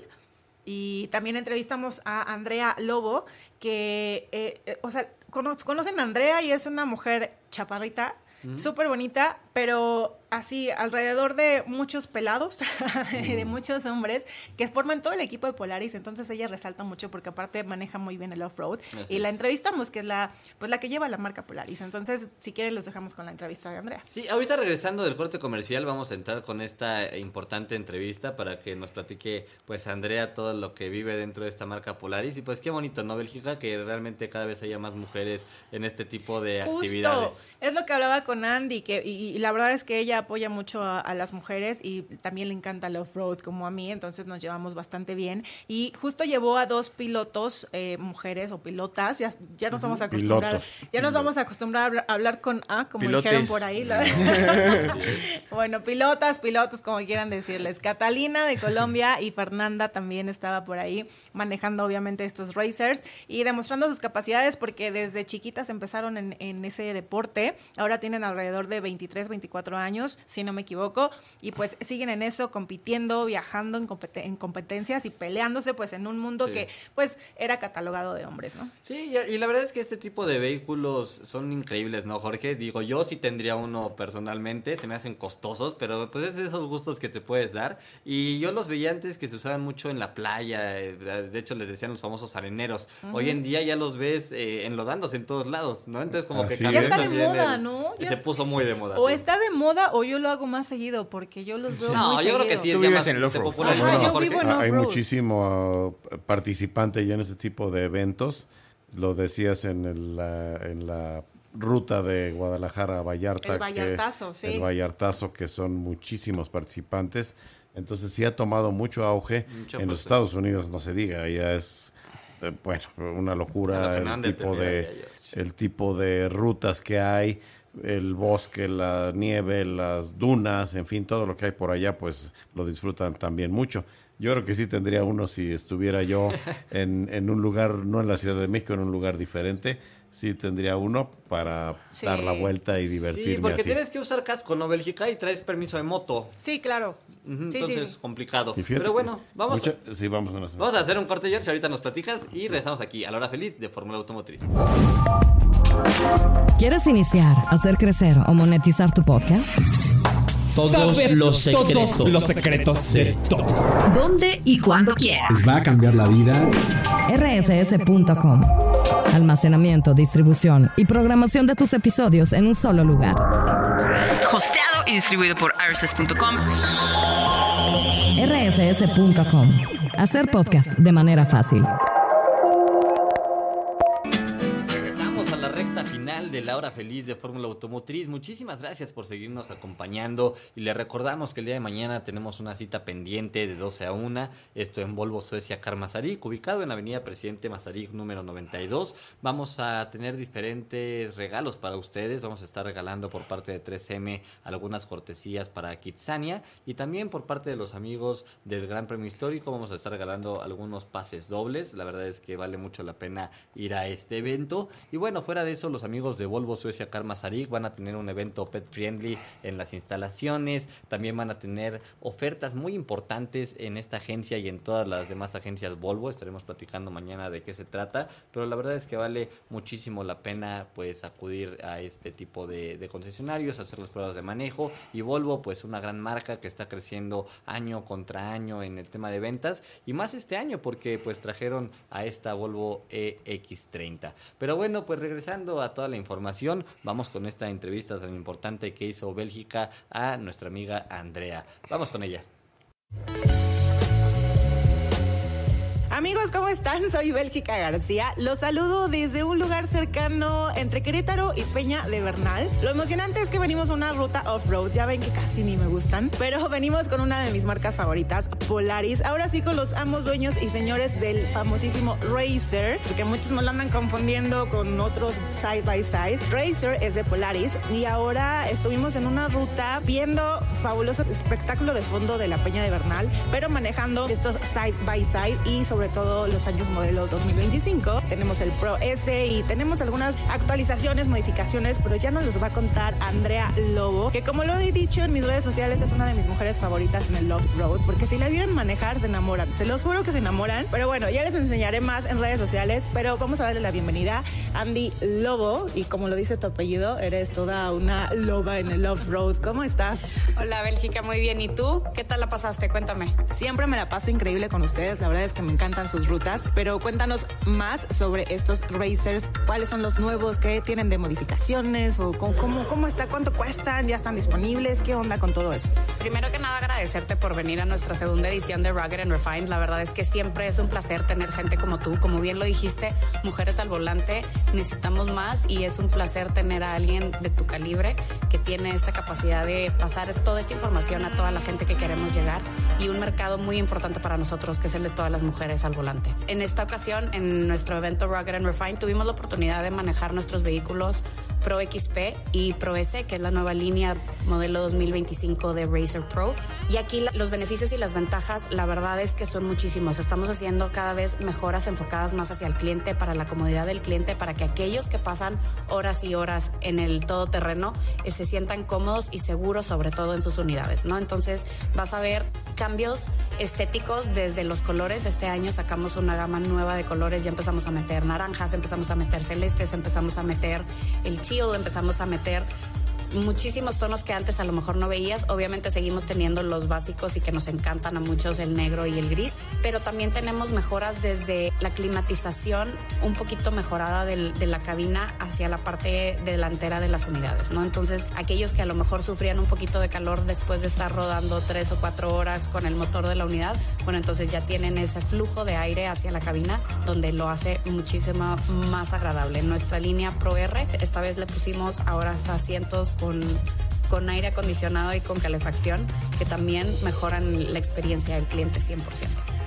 D: Y también entrevistamos a Andrea Lobo, que, eh, eh, o sea, cono- conocen a Andrea y es una mujer chaparrita, mm. súper bonita, pero así alrededor de muchos pelados, de muchos hombres que forman todo el equipo de Polaris. Entonces ella resalta mucho porque aparte maneja muy bien el off-road.
C: Así
D: y la
C: es.
D: entrevistamos, que es la, pues la que lleva la marca Polaris. Entonces, si quieren, los dejamos con la entrevista de Andrea.
C: Sí, ahorita regresando del corte comercial vamos a entrar con esta importante entrevista para que nos platique pues Andrea todo lo que vive dentro de esta marca Polaris. Y pues qué bonito, ¿no, Bélgica? Que realmente cada vez haya más mujeres en este tipo de
D: Justo,
C: actividades.
D: es lo que hablaba con Andy, que, y, y la verdad es que ella apoya mucho a, a las mujeres y también le encanta el off-road como a mí, entonces nos llevamos bastante bien. Y justo llevó a dos pilotos, eh, mujeres o pilotas, ya, ya nos vamos a acostumbrar,
F: Pilotos.
D: ya nos vamos a acostumbrar a hablar, a hablar con A, como
E: Pilotes.
D: dijeron por ahí. La- bueno, pilotas, pilotos, como quieran decirles. Catalina de Colombia y Fernanda también estaba por ahí manejando obviamente estos racers y demostrando sus capacidades porque desde chiquitas empezaron en, en ese deporte. Ahora tienen alrededor de veintitrés, veinticuatro años, si no me equivoco, y pues siguen en eso, compitiendo, viajando en, compet- en competencias y peleándose pues en un mundo
C: Sí.
D: que pues era catalogado de hombres, ¿no?
C: Sí, y, y la verdad es que este tipo de vehículos son increíbles, ¿no, Jorge? Digo, yo sí tendría uno personalmente, se me hacen costosos, pero pues es de esos gustos que te puedes dar. Y yo los veía antes que se usaban mucho en la playa, eh, de hecho les decían los famosos areneros. Uh-huh. Hoy en día ya los ves eh, enlodándose en todos lados, ¿no? Entonces como
F: Así
C: que cambió
F: es.
D: Ya está de
C: también
D: moda,
C: el-
D: ¿no?
C: y
D: Ya
C: se puso muy de moda.
D: O
C: sí.
D: está de moda o yo lo hago más seguido porque yo los veo
C: No,
D: muy
C: yo creo que
D: seguido.
C: sí.
E: Tú
C: es ya
E: vives
C: más-
E: en el
C: se
E: off-road.
C: popularizó,
D: Ajá,
C: ¿no,
D: yo
C: Jorge?
D: vivo en
F: Ah, hay
D: off-road.
F: muchísimo uh, participante ya en este tipo de eventos. Lo decías en, el, la, en la ruta de Guadalajara a Vallarta.
D: El Vallartazo,
F: que,
D: sí.
F: El Vallartazo, que son muchísimos participantes. Entonces sí ha tomado mucho auge.
C: Mucho
F: en los
C: pues,
F: Estados Unidos, no se diga, ya es, eh, bueno, una locura
C: Claro, que no
F: el
C: han de
F: tipo
C: tener
F: de,
C: allá, George.
F: el tipo de rutas que hay. el bosque, la nieve, las dunas, en fin, todo lo que hay por allá, pues lo disfrutan también mucho. Yo creo que sí tendría uno si estuviera yo en, en un lugar, no en la Ciudad de México, en un lugar diferente. Sí tendría uno para sí. dar la vuelta y divertirme.
C: Sí, porque
F: así.
C: Tienes que usar casco, ¿no, Bélgica? Y traes permiso de moto.
D: Sí, claro.
C: Uh-huh,
D: sí,
C: entonces,
D: sí.
C: complicado. Pero bueno, vamos,
F: mucha, sí, vamos, con
C: vamos a hacer un corte, George. Ahorita nos platicas y sí. regresamos aquí a la hora feliz de Fórmula Automotriz.
B: ¿Quieres iniciar, hacer crecer o monetizar tu podcast?
K: Todos los secretos.
L: Todos los secretos de todos.
B: ¿Dónde y cuándo quieras?
L: Les va a cambiar la vida.
B: R S S punto com. Almacenamiento, distribución y programación de tus episodios en un solo lugar.
G: Hosteado y distribuido por R S S punto com.
B: R S S punto com. Hacer podcast de manera fácil.
C: De la hora feliz de Fórmula Automotriz. Muchísimas gracias por seguirnos acompañando y les recordamos que el día de mañana tenemos una cita pendiente de doce a una, esto en Volvo Suecia Car Masaryk, ubicado en Avenida Presidente Masaryk número noventa y dos. Vamos a tener diferentes regalos para ustedes, vamos a estar regalando por parte de tres eme algunas cortesías para Kitsania y también por parte de los amigos del Gran Premio Histórico vamos a estar regalando algunos pases dobles. La verdad es que vale mucho la pena ir a este evento y bueno, fuera de eso los amigos de Volvo Suecia Car Masaryk van a tener un evento pet friendly en las instalaciones, también van a tener ofertas muy importantes en esta agencia y en todas las demás agencias Volvo. Estaremos platicando mañana de qué se trata, pero la verdad es que vale muchísimo la pena pues acudir a este tipo de, de concesionarios, hacer las pruebas de manejo y Volvo pues una gran marca que está creciendo año contra año en el tema de ventas y más este año porque pues trajeron a esta Volvo E X treinta. Pero bueno, pues regresando a toda la información, vamos con esta entrevista tan importante que hizo Bélgica a nuestra amiga Andrea. Vamos con ella.
D: Amigos, ¿cómo están? Soy Bélgica García. Los saludo desde un lugar cercano entre Querétaro y Peña de Bernal. Lo emocionante es que venimos a una ruta off-road. Ya ven que casi ni me gustan, pero venimos con una de mis marcas favoritas, Polaris. Ahora sí con los amos, dueños y señores del famosísimo Racer, porque muchos me lo andan confundiendo con otros side by side. Racer es de Polaris y ahora estuvimos en una ruta viendo fabuloso espectáculo de fondo de la Peña de Bernal, pero manejando estos side by side y sobre todo los años modelos dos mil veinticinco. Tenemos el Pro S y tenemos algunas actualizaciones, modificaciones, pero ya nos los va a contar Andrea Lobo, que como lo he dicho en mis redes sociales es una de mis mujeres favoritas en el off-road, porque si la vieron manejar se enamoran, se los juro que se enamoran, pero bueno, ya les enseñaré más en redes sociales, pero vamos a darle la bienvenida a Andy Lobo, y como lo dice tu apellido, eres toda una loba en el off-road. ¿Cómo estás?
M: Hola Bélgica, muy bien, ¿y tú? ¿Qué tal la pasaste? Cuéntame.
D: Siempre me la paso increíble con ustedes, la verdad es que me encantan sus rutas, pero cuéntanos más sobre estos Racers. ¿Cuáles son los nuevos? ¿Qué tienen de modificaciones? ¿O cómo, cómo, cómo está? ¿Cuánto cuestan? ¿Ya están disponibles? ¿Qué onda con todo eso?
M: Primero que nada, agradecerte por venir a nuestra segunda edición de Rugged and Refined. La verdad es que siempre es un placer tener gente como tú. Como bien lo dijiste, mujeres al volante, necesitamos más y es un placer tener a alguien de tu calibre que tiene esta capacidad de pasar toda esta información a toda la gente que queremos llegar y un mercado muy importante para nosotros que es el de todas las mujeres al volante. En esta ocasión, en nuestro evento Rugged and Refined, tuvimos la oportunidad de manejar nuestros vehículos Pro X P y Pro S, que es la nueva línea modelo dos mil veinticinco de Racer Pro. Y aquí la, los beneficios y las ventajas, la verdad es que son muchísimos. Estamos haciendo cada vez mejoras enfocadas más hacia el cliente, para la comodidad del cliente, para que aquellos que pasan horas y horas en el todoterreno eh, se sientan cómodos y seguros, sobre todo en sus unidades, ¿no? Entonces vas a ver cambios estéticos desde los colores. Este año sacamos una gama nueva de colores, ya empezamos a meter naranjas, empezamos a meter celestes, empezamos a meter el teal, empezamos a meter muchísimos tonos que antes a lo mejor no veías. Obviamente seguimos teniendo los básicos y que nos encantan a muchos, el negro y el gris, pero también tenemos mejoras desde la climatización un poquito mejorada del, de la cabina hacia la parte delantera de las unidades, ¿no? Entonces aquellos que a lo mejor sufrían un poquito de calor después de estar rodando tres o cuatro horas con el motor de la unidad, bueno, entonces ya tienen ese flujo de aire hacia la cabina donde lo hace muchísimo más agradable. En nuestra línea Pro R, esta vez le pusimos ahora hasta asientos con, con aire acondicionado y con calefacción, que también mejoran la experiencia del cliente cien por ciento.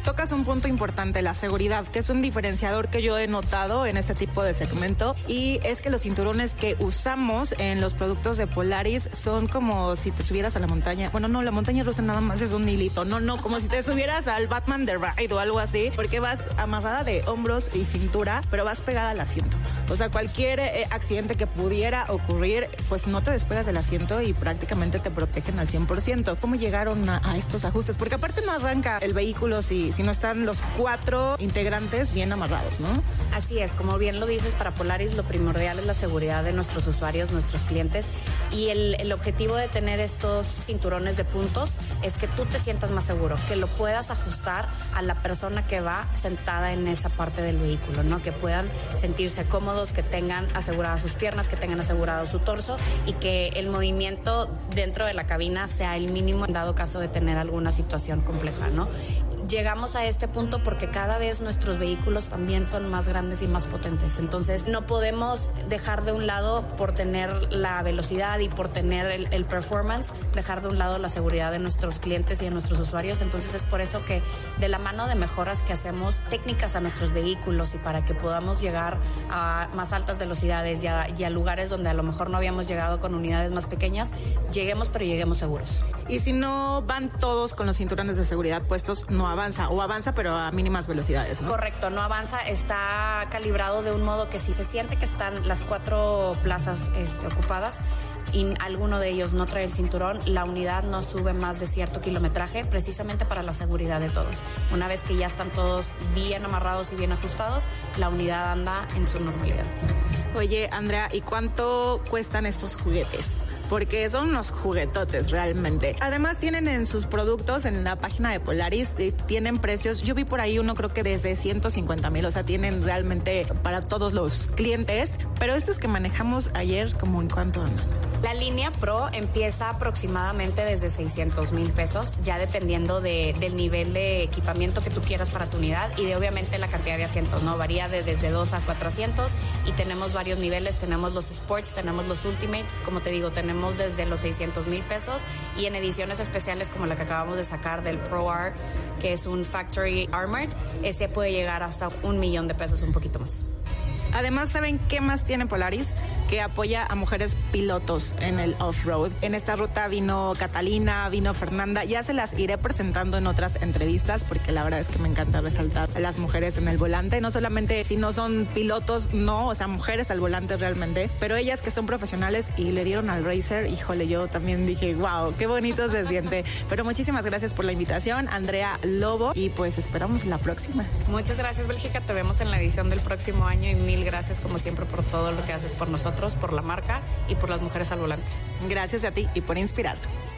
D: tocas un punto importante, la seguridad, que es un diferenciador que yo he notado en este tipo de segmento, y es que los cinturones que usamos en los productos de Polaris son como si te subieras a la montaña. Bueno, no, la montaña rusa nada más es un hilito. No, no, como si te subieras al Batman The Ride o algo así, porque vas amarrada de hombros y cintura, pero vas pegada al asiento. O sea, cualquier eh, accidente que pudiera ocurrir, pues no te despegas del asiento y prácticamente te protegen al cien por ciento. ¿Cómo llegaron a, a estos ajustes? Porque aparte no arranca el vehículo si, si no están los cuatro integrantes bien amarrados, ¿no?
M: Así es, como bien lo dices, para Polaris lo primordial es la seguridad de nuestros usuarios, nuestros clientes, y el, el objetivo de tener estos cinturones de puntos es que tú te sientas más seguro, que lo puedas ajustar a la persona que va sentada en esa parte del vehículo, ¿no? Que puedan sentirse cómodos, que tengan aseguradas sus piernas, que tengan asegurado su torso y que el movimiento dentro de la cabina sea el mínimo en dado caso de tener alguna situación compleja, ¿no? Llegamos a este punto porque cada vez nuestros vehículos también son más grandes y más potentes. Entonces no podemos dejar de un lado, por tener la velocidad y por tener el, el performance, dejar de un lado la seguridad de nuestros clientes y de nuestros usuarios. Entonces es por eso que de la mano de mejoras que hacemos técnicas a nuestros vehículos y para que podamos llegar a más altas velocidades y a, y a lugares donde a lo mejor no habíamos llegado con unidades más pequeñas, lleguemos pero lleguemos seguros.
D: Y si no van todos con los cinturones de seguridad puestos, no avanza, o avanza pero a mínimas velocidades, ¿no?
M: Correcto, no avanza, está calibrado de un modo que si se siente que están las cuatro plazas este, ocupadas y alguno de ellos no trae el cinturón, la unidad no sube más de cierto kilometraje, precisamente para la seguridad de todos. Una vez que ya están todos bien amarrados y bien ajustados, la unidad anda en su normalidad.
D: Oye, Andrea, ¿y cuánto cuestan estos juguetes? Porque son unos juguetotes realmente. Además tienen en sus productos, en la página de Polaris, eh, tienen precios. Yo vi por ahí uno creo que desde ciento cincuenta mil, o sea, tienen realmente para todos los clientes. Pero estos que manejamos ayer, ¿cómo en cuánto andan?
M: La línea Pro empieza aproximadamente desde seiscientos mil pesos, ya dependiendo de, del nivel de equipamiento que tú quieras para tu unidad y de obviamente la cantidad de asientos, ¿no? Varía de desde dos a cuatro asientos y tenemos varios niveles, tenemos los Sports, tenemos los Ultimate, como te digo, tenemos desde los seiscientos mil pesos y en ediciones especiales como la que acabamos de sacar del Pro R, que es un Factory Armored, ese puede llegar hasta un millón de pesos, un poquito más.
D: Además, ¿saben qué más tiene Polaris? Que apoya a mujeres pilotos en el off-road. En esta ruta vino Catalina, vino Fernanda. Ya se las iré presentando en otras entrevistas porque la verdad es que me encanta resaltar a las mujeres en el volante. No solamente si no son pilotos, no, o sea, mujeres al volante realmente, pero ellas que son profesionales y le dieron al racer, híjole, yo también dije, wow, qué bonito se siente. Pero muchísimas gracias por la invitación, Andrea Lobo, y pues esperamos la próxima.
M: Muchas gracias, Bélgica. Te vemos en la edición del próximo año y mil gracias como siempre por todo lo que haces por nosotros, por la marca y por las mujeres al volante.
D: Gracias a ti y por inspirar.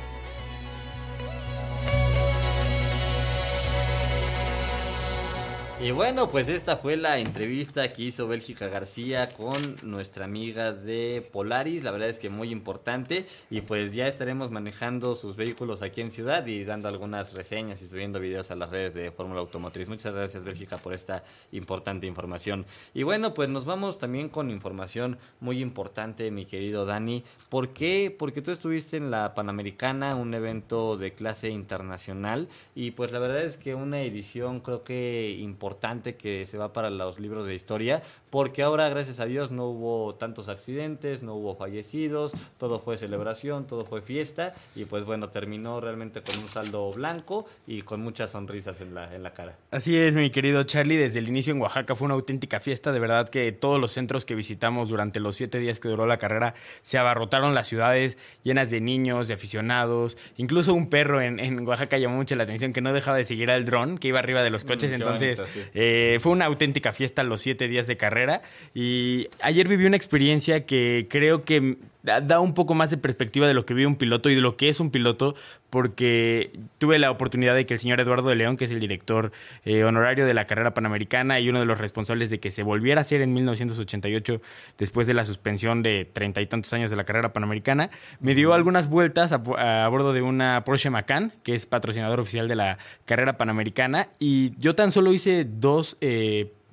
C: Y bueno, pues esta fue la entrevista que hizo Bélgica García con nuestra amiga de Polaris. La verdad es que muy importante. Y pues ya estaremos manejando sus vehículos aquí en Ciudad y dando algunas reseñas y subiendo videos a las redes de Fórmula Automotriz. Muchas gracias, Bélgica, por esta importante información. Y bueno, pues nos vamos también con información muy importante, mi querido Dani. ¿Por qué? Porque tú estuviste en la Panamericana, un evento de clase internacional. Y pues la verdad es que una edición creo que importante. importante que se va para los libros de historia, porque ahora, gracias a Dios, no hubo tantos accidentes, no hubo fallecidos, todo fue celebración, todo fue fiesta, y pues bueno, terminó realmente con un saldo blanco y con muchas sonrisas en la, en la cara.
E: Así es, mi querido Charlie, desde el inicio en Oaxaca fue una auténtica fiesta, de verdad que todos los centros que visitamos durante los siete días que duró la carrera, se abarrotaron las ciudades llenas de niños, de aficionados, incluso un perro en, en Oaxaca llamó mucho la atención, que no dejaba de seguir al dron que iba arriba de los coches, mm, entonces... Bonito, sí. Eh, fue una auténtica fiesta los siete días de carrera y ayer viví una experiencia que creo que da un poco más de perspectiva de lo que vive un piloto y de lo que es un piloto, porque tuve la oportunidad de que el señor Eduardo de León, que es el director eh, honorario de la carrera panamericana y uno de los responsables de que se volviera a hacer en mil novecientos ochenta y ocho después de la suspensión de treinta y tantos años de la carrera panamericana, me dio algunas vueltas a, a bordo de una Porsche Macan, que es patrocinador oficial de la carrera panamericana, y yo tan solo hice dos eh,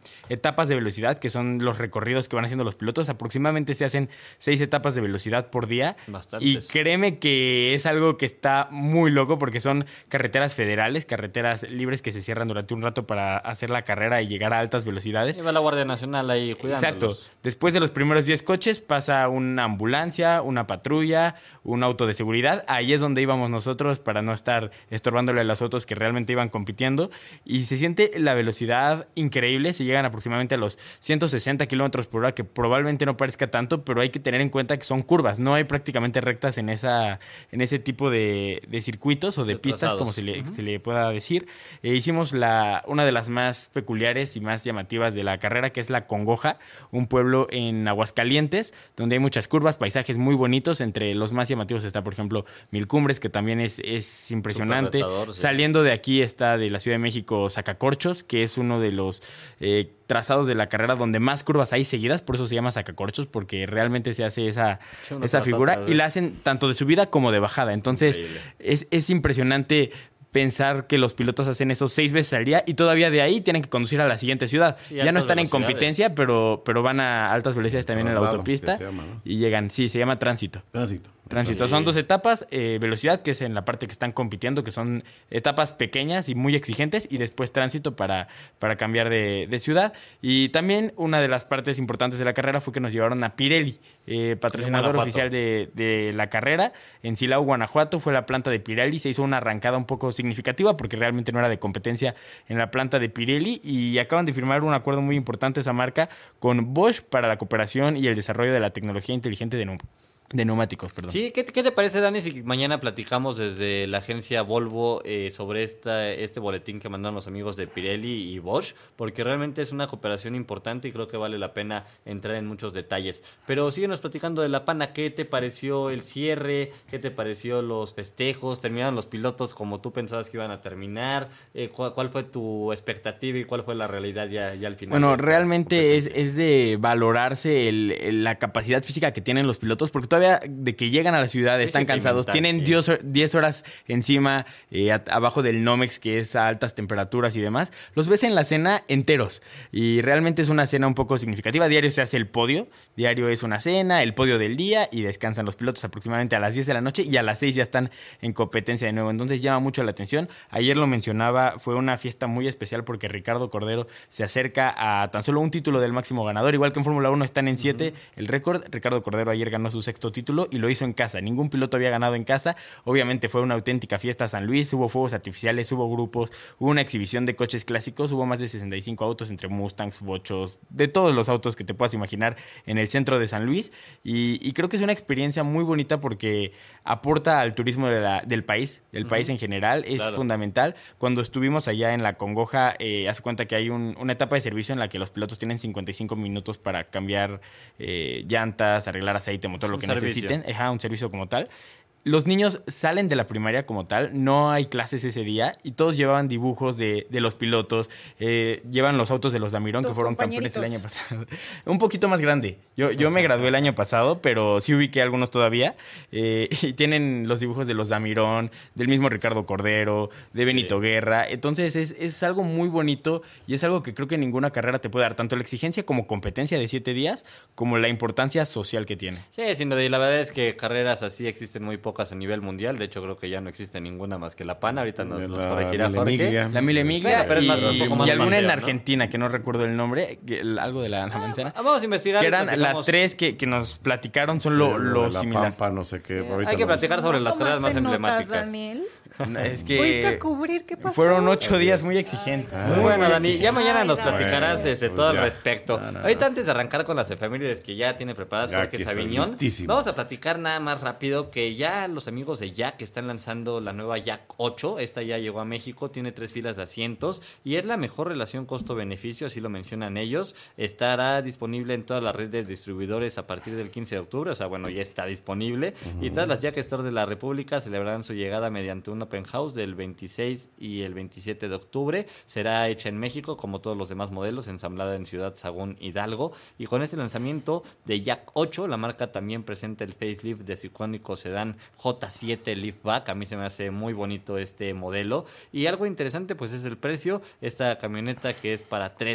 E: etapas de velocidad, que son los recorridos que van haciendo los pilotos. Aproximadamente se hacen seis etapas de velocidad por día.
C: Bastantes.
E: Y créeme que es algo que está muy loco porque son carreteras federales, carreteras libres que se cierran durante un rato para hacer la carrera y llegar a altas velocidades.
C: Y va la Guardia Nacional ahí cuidándolos.
E: Exacto. Después de los primeros diez coches pasa una ambulancia, una patrulla, un auto de seguridad. Ahí es donde íbamos nosotros para no estar estorbándole a los otros que realmente iban compitiendo. Y se siente la velocidad increíble. Se llegan aproximadamente a los ciento sesenta kilómetros por hora, que probablemente no parezca tanto, pero hay que tener en cuenta que son curvas. No hay prácticamente rectas en esa en ese tipo de, de circuitos o de, de pistas, trazados. Como se le, uh-huh. se le pueda decir. Eh, hicimos la una de las más peculiares y más llamativas de la carrera, que es La Congoja, un pueblo en Aguascalientes, donde hay muchas curvas, paisajes muy bonitos. Entre los más llamativos está, por ejemplo, Mil Cumbres, que también es, es impresionante. Retador, sí. Saliendo de aquí está de la Ciudad de México Sacacorchos, que es uno de los eh, trazados de la carrera donde más curvas hay seguidas, por eso se llama Sacacorchos, porque realmente se hace esa, esa figura y la hacen tanto de subida como de bajada. Entonces es, es impresionante pensar que los pilotos hacen eso seis veces al día y todavía de ahí tienen que conducir a la siguiente ciudad. Sí, ya no están en competencia, pero, pero van a altas velocidades también en la autopista llama, ¿no? Y llegan, sí, se llama tránsito.
F: Tránsito.
E: Tránsito. Son dos etapas, eh, velocidad, que es en la parte que están compitiendo, que son etapas pequeñas y muy exigentes, y después tránsito para, para cambiar de, de ciudad. Y también una de las partes importantes de la carrera fue que nos llevaron a Pirelli, eh, patrocinador oficial de, de la carrera. En Silao, Guanajuato, fue la planta de Pirelli. Se hizo una arrancada un poco significativa porque realmente no era de competencia en la planta de Pirelli, y acaban de firmar un acuerdo muy importante esa marca con Bosch para la cooperación y el desarrollo de la tecnología inteligente de nube. De neumáticos, perdón.
C: Sí, ¿qué, ¿qué te parece, Dani, si mañana platicamos desde la agencia Volvo eh, sobre esta, este boletín que mandaron los amigos de Pirelli y Bosch? Porque realmente es una cooperación importante y creo que vale la pena entrar en muchos detalles. Pero síguenos platicando de la Pana. ¿Qué te pareció el cierre? ¿Qué te pareció los festejos? ¿Terminaron los pilotos como tú pensabas que iban a terminar? Eh, ¿cuál, ¿Cuál fue tu expectativa y cuál fue la realidad ya, ya al final?
E: Bueno, realmente es, es de valorarse el, el, la capacidad física que tienen los pilotos, porque todavía de que llegan a la ciudad están cansados, tienen sí. diez horas encima, eh, a, abajo del Nomex, que es a altas temperaturas y demás. Los ves en la cena enteros y realmente es una cena un poco significativa. Diario se hace el podio, diario es una cena, el podio del día, y descansan los pilotos aproximadamente a las diez de la noche, y a las seis ya están en competencia de nuevo. Entonces llama mucho la atención. Ayer lo mencionaba, fue una fiesta muy especial porque Ricardo Cordero se acerca a tan solo un título del máximo ganador. Igual que en Fórmula uno están en siete uh-huh. el récord. Ricardo Cordero ayer ganó su sexto título y lo hizo en casa. Ningún piloto había ganado en casa. Obviamente fue una auténtica fiesta San Luis. Hubo fuegos artificiales, hubo grupos, hubo una exhibición de coches clásicos, hubo más de sesenta y cinco autos entre Mustangs, Bochos, de todos los autos que te puedas imaginar en el centro de San Luis. Y, y creo que es una experiencia muy bonita porque aporta al turismo de la, del país, del uh-huh. país en general. Es claro. fundamental. Cuando estuvimos allá en La Congoja, eh, hace cuenta que hay un, una etapa de servicio en la que los pilotos tienen cincuenta y cinco minutos para cambiar eh, llantas, arreglar aceite, motor, lo que servicio. necesiten. Ajá, un servicio como tal. Los niños salen de la primaria como tal, no hay clases ese día, y todos llevaban dibujos de, de los pilotos, eh, llevan los autos de los Damirón, que fueron campeones el año pasado. Un poquito más grande. Yo, yo me gradué el año pasado, pero sí ubiqué algunos todavía, eh, y tienen los dibujos de los Damirón, del mismo Ricardo Cordero, de Benito sí. Guerra. Entonces es, es algo muy bonito y es algo que creo que ninguna carrera te puede dar, tanto la exigencia como competencia de siete días, como la importancia social que tiene.
C: Sí, sin duda, y la verdad es que carreras así existen muy pocas a nivel mundial. De hecho, creo que ya no existe ninguna más que la Pana. Ahorita nos, la, nos corregirá Jorge.
E: La Mille Miglia y, y, y alguna en Argentina, ¿no? Que no recuerdo el nombre, que, algo de la ah, manzana.
C: Vamos a investigar.
E: Que eran las tres que, que nos platicaron, son sí, lo, lo
F: la
E: similar.
F: Pampa, no sé qué.
C: Eh, hay que platicar sobre las carreras más emblemáticas.
D: Daniel?
E: Es que
D: ¿Fuiste a cubrir? ¿Qué pasó?
E: Fueron ocho días muy exigentes.
C: Ay, muy bueno, Dani. Exigente. Ya mañana nos platicarás bueno, desde pues todo ya. al respecto. No, no, Ahorita no. antes de arrancar con las efemérides que ya tiene preparadas Jorge Sabiñón, vamos a platicar nada más rápido que ya los amigos de Yak están lanzando la nueva Yak ocho. Esta ya llegó a México, tiene tres filas de asientos y es la mejor relación costo-beneficio, así lo mencionan ellos. Estará disponible en toda la red de distribuidores a partir del quince de octubre, o sea, bueno, ya está disponible. Uh-huh. Y todas las Yak Stores de la República celebrarán su llegada mediante un open house del veintiséis y el veintisiete de octubre. Será hecha en México, como todos los demás modelos, ensamblada en Ciudad Sagún, Hidalgo. Y con este lanzamiento de Yak ocho, la marca también presenta el facelift de su icónico sedán J siete Liftback. A mí se me hace muy bonito este modelo. Y algo interesante, pues, es el precio. Esta camioneta, que es para tres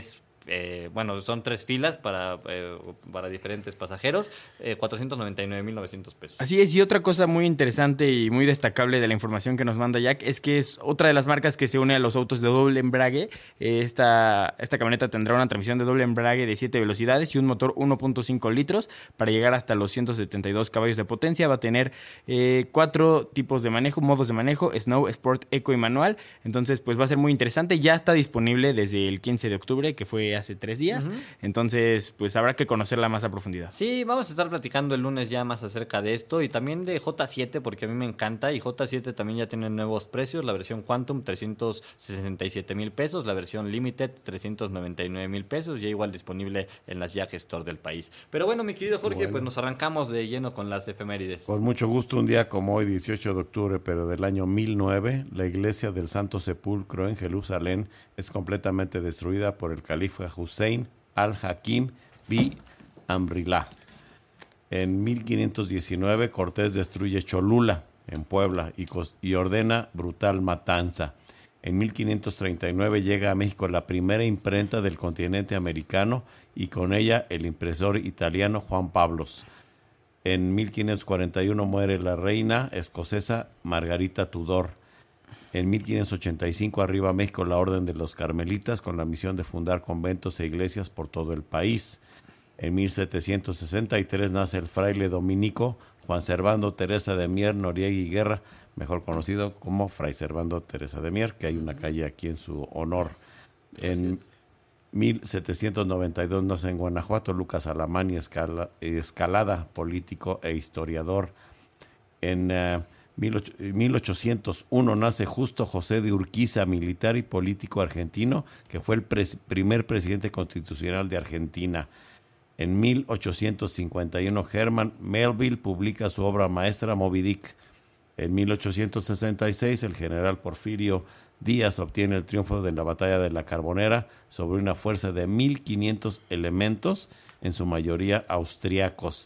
C: eh, bueno, son tres filas para, eh, para diferentes pasajeros, eh, cuatrocientos noventa y nueve mil novecientos pesos.
E: Así es, y otra cosa muy interesante y muy destacable de la información que nos manda Jack es que es otra de las marcas que se une a los autos de doble embrague. Eh, esta, esta camioneta tendrá una transmisión de doble embrague de siete velocidades y un motor uno punto cinco litros para llegar hasta los ciento setenta y dos caballos de potencia. Va a tener eh, cuatro tipos de manejo, modos de manejo: Snow, Sport, Eco y Manual. Entonces, pues va a ser muy interesante. Ya está disponible desde el quince de octubre, que fue hace tres días. Uh-huh. Entonces, pues habrá que conocerla más a profundidad.
C: Sí, vamos a estar platicando el lunes ya más acerca de esto y también de J siete, porque a mí me encanta. Y J siete también ya tiene nuevos precios. La versión Quantum, trescientos sesenta y siete mil pesos. La versión Limited, trescientos noventa y nueve mil pesos. Ya igual disponible en las Jack Store del país. Pero bueno, mi querido Jorge, bueno, pues nos arrancamos de lleno con las efemérides.
F: Con mucho gusto, un día como hoy, dieciocho de octubre, pero del año mil nueve, la iglesia del Santo Sepulcro en Jerusalén es completamente destruida por el califa Hussein al-Hakim bi Amrillah. En mil quinientos diecinueve, Cortés destruye Cholula, en Puebla, y, y ordena brutal matanza. En mil quinientos treinta y nueve llega a México la primera imprenta del continente americano y con ella el impresor italiano Juan Pablos. En mil quinientos cuarenta y uno muere la reina escocesa Margarita Tudor. En mil quinientos ochenta y cinco arriba a México la Orden de los Carmelitas con la misión de fundar conventos e iglesias por todo el país. En mil setecientos sesenta y tres nace el fraile dominico Juan Servando Teresa de Mier Noriega y Guerra, mejor conocido como Fray Servando Teresa de Mier, que hay una calle aquí en su honor. En mil setecientos noventa y dos nace en Guanajuato Lucas Alamán y Escala, Escalada, político e historiador. En uh, mil ochocientos uno nace Justo José de Urquiza, militar y político argentino, que fue el pres- primer presidente constitucional de Argentina. En mil ochocientos cincuenta y uno Herman Melville publica su obra maestra Moby Dick. En mil ochocientos sesenta y seis el general Porfirio Díaz obtiene el triunfo de la batalla de la Carbonera sobre una fuerza de mil quinientos elementos, en su mayoría austriacos.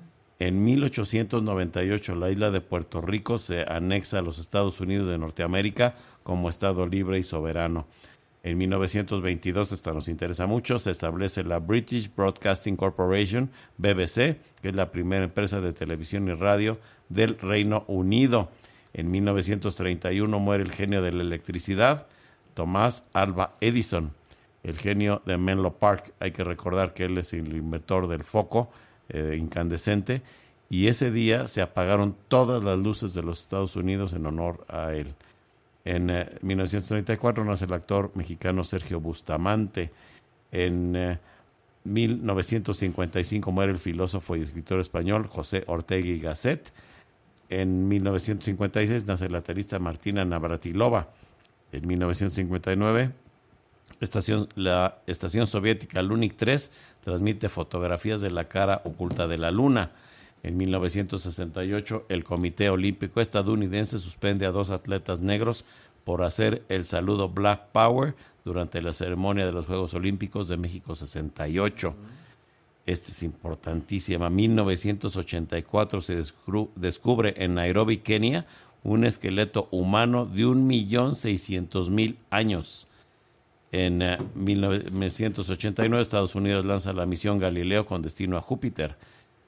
F: En mil ochocientos noventa y ocho la isla de Puerto Rico se anexa a los Estados Unidos de Norteamérica como Estado libre y soberano. En mil novecientos veintidós, esta nos interesa mucho, se establece la British Broadcasting Corporation, B B C, que es la primera empresa de televisión y radio del Reino Unido. En mil novecientos treinta y uno muere el genio de la electricidad, Thomas Alva Edison, el genio de Menlo Park. Hay que recordar que él es el inventor del foco eh, incandescente, y ese día se apagaron todas las luces de los Estados Unidos en honor a él. En eh, mil novecientos treinta y cuatro nace el actor mexicano Sergio Bustamante. En eh, mil novecientos cincuenta y cinco muere el filósofo y escritor español José Ortega y Gasset. En mil novecientos cincuenta y seis nace la aterista Martina Navratilova. En mil novecientos cincuenta y nueve, estación, la estación soviética Lunik tres transmite fotografías de la cara oculta de la Luna. En mil novecientos sesenta y ocho, el Comité Olímpico Estadounidense suspende a dos atletas negros por hacer el saludo Black Power durante la ceremonia de los Juegos Olímpicos de México sesenta y ocho. Este es importantísima. mil novecientos ochenta y cuatro se descubre en Nairobi, Kenia, un esqueleto humano de un millón seiscientos mil años. En uh, mil novecientos ochenta y nueve, Estados Unidos lanza la misión Galileo con destino a Júpiter.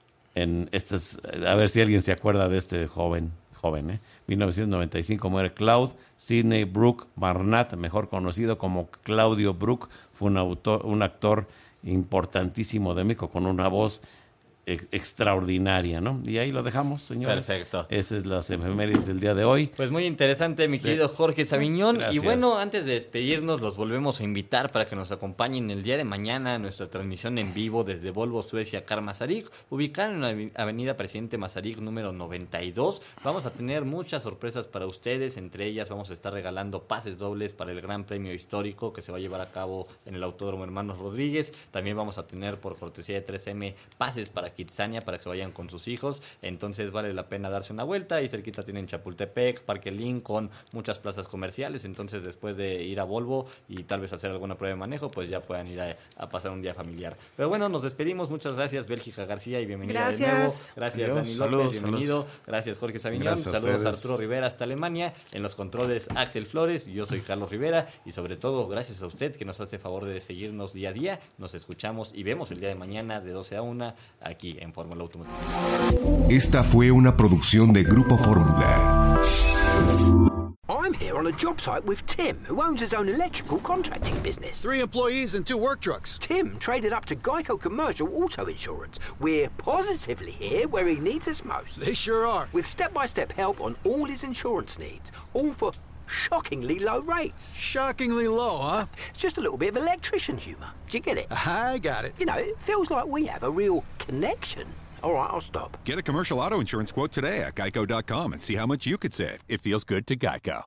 F: En este es, a ver si alguien se acuerda de este joven. joven ¿eh? mil novecientos noventa y cinco muere Claude Sidney Brooke Barnett, mejor conocido como Claudio Brook. Fue un, autor, un actor importantísimo de México con una voz ex- extraordinaria, ¿no? Y ahí lo dejamos, señores.
C: Perfecto.
F: Esas es las efemérides del día de hoy.
C: Pues muy interesante, mi querido Jorge Saviñón.
F: Gracias.
C: Y bueno, antes de despedirnos, los volvemos a invitar para que nos acompañen el día de mañana a nuestra transmisión en vivo desde Volvo Suecia Car Mazarik, ubicada en la avenida Presidente Mazarik número noventa y dos. Vamos a tener muchas sorpresas para ustedes, entre ellas vamos a estar regalando pases dobles para el Gran Premio Histórico que se va a llevar a cabo en el Autódromo Hermanos Rodríguez. También vamos a tener por cortesía de tres eme pases para Kitsania para que vayan con sus hijos. Entonces vale la pena darse una vuelta. Y cerquita tienen Chapultepec, Parque Lincoln, muchas plazas comerciales. Entonces después de ir a Volvo y tal vez hacer alguna prueba de manejo, pues ya puedan ir a, a pasar un día familiar. Pero bueno, nos despedimos. Muchas gracias, Bélgica García, y bienvenida
D: Gracias.
C: de nuevo. Gracias,
F: Adiós.
C: Dani López,
F: Saludos,
C: bienvenido.
F: saludos.
C: Gracias, Jorge Sabiñón.
F: Gracias a
C: Saludos a
F: ustedes.
C: Arturo Rivera hasta Alemania. En los controles, Axel Flores. Yo soy Carlos Rivera. Y sobre todo, gracias a usted que nos hace favor de seguirnos día a día. Nos escuchamos y vemos el día de mañana de doce a una aquí en Fórmula Automotriz.
N: Esta fue una producción de Grupo Fórmula.
O: I'm here on a job site with Tim, who owns his own electrical contracting business.
P: Three employees and two work trucks.
O: Tim traded up to Geico Commercial Auto Insurance. We're positively here where he needs us most.
P: They sure are.
O: With step-by-step help on all his insurance needs, all for shockingly low rates.
P: Shockingly low, huh?
O: It's just a little bit of electrician humour. Do you get it?
P: I got it.
O: You know, it feels like we have a real connection. All right, I'll stop.
Q: Get a commercial auto insurance quote today at geico dot com and see how much you could save. It feels good to Geico.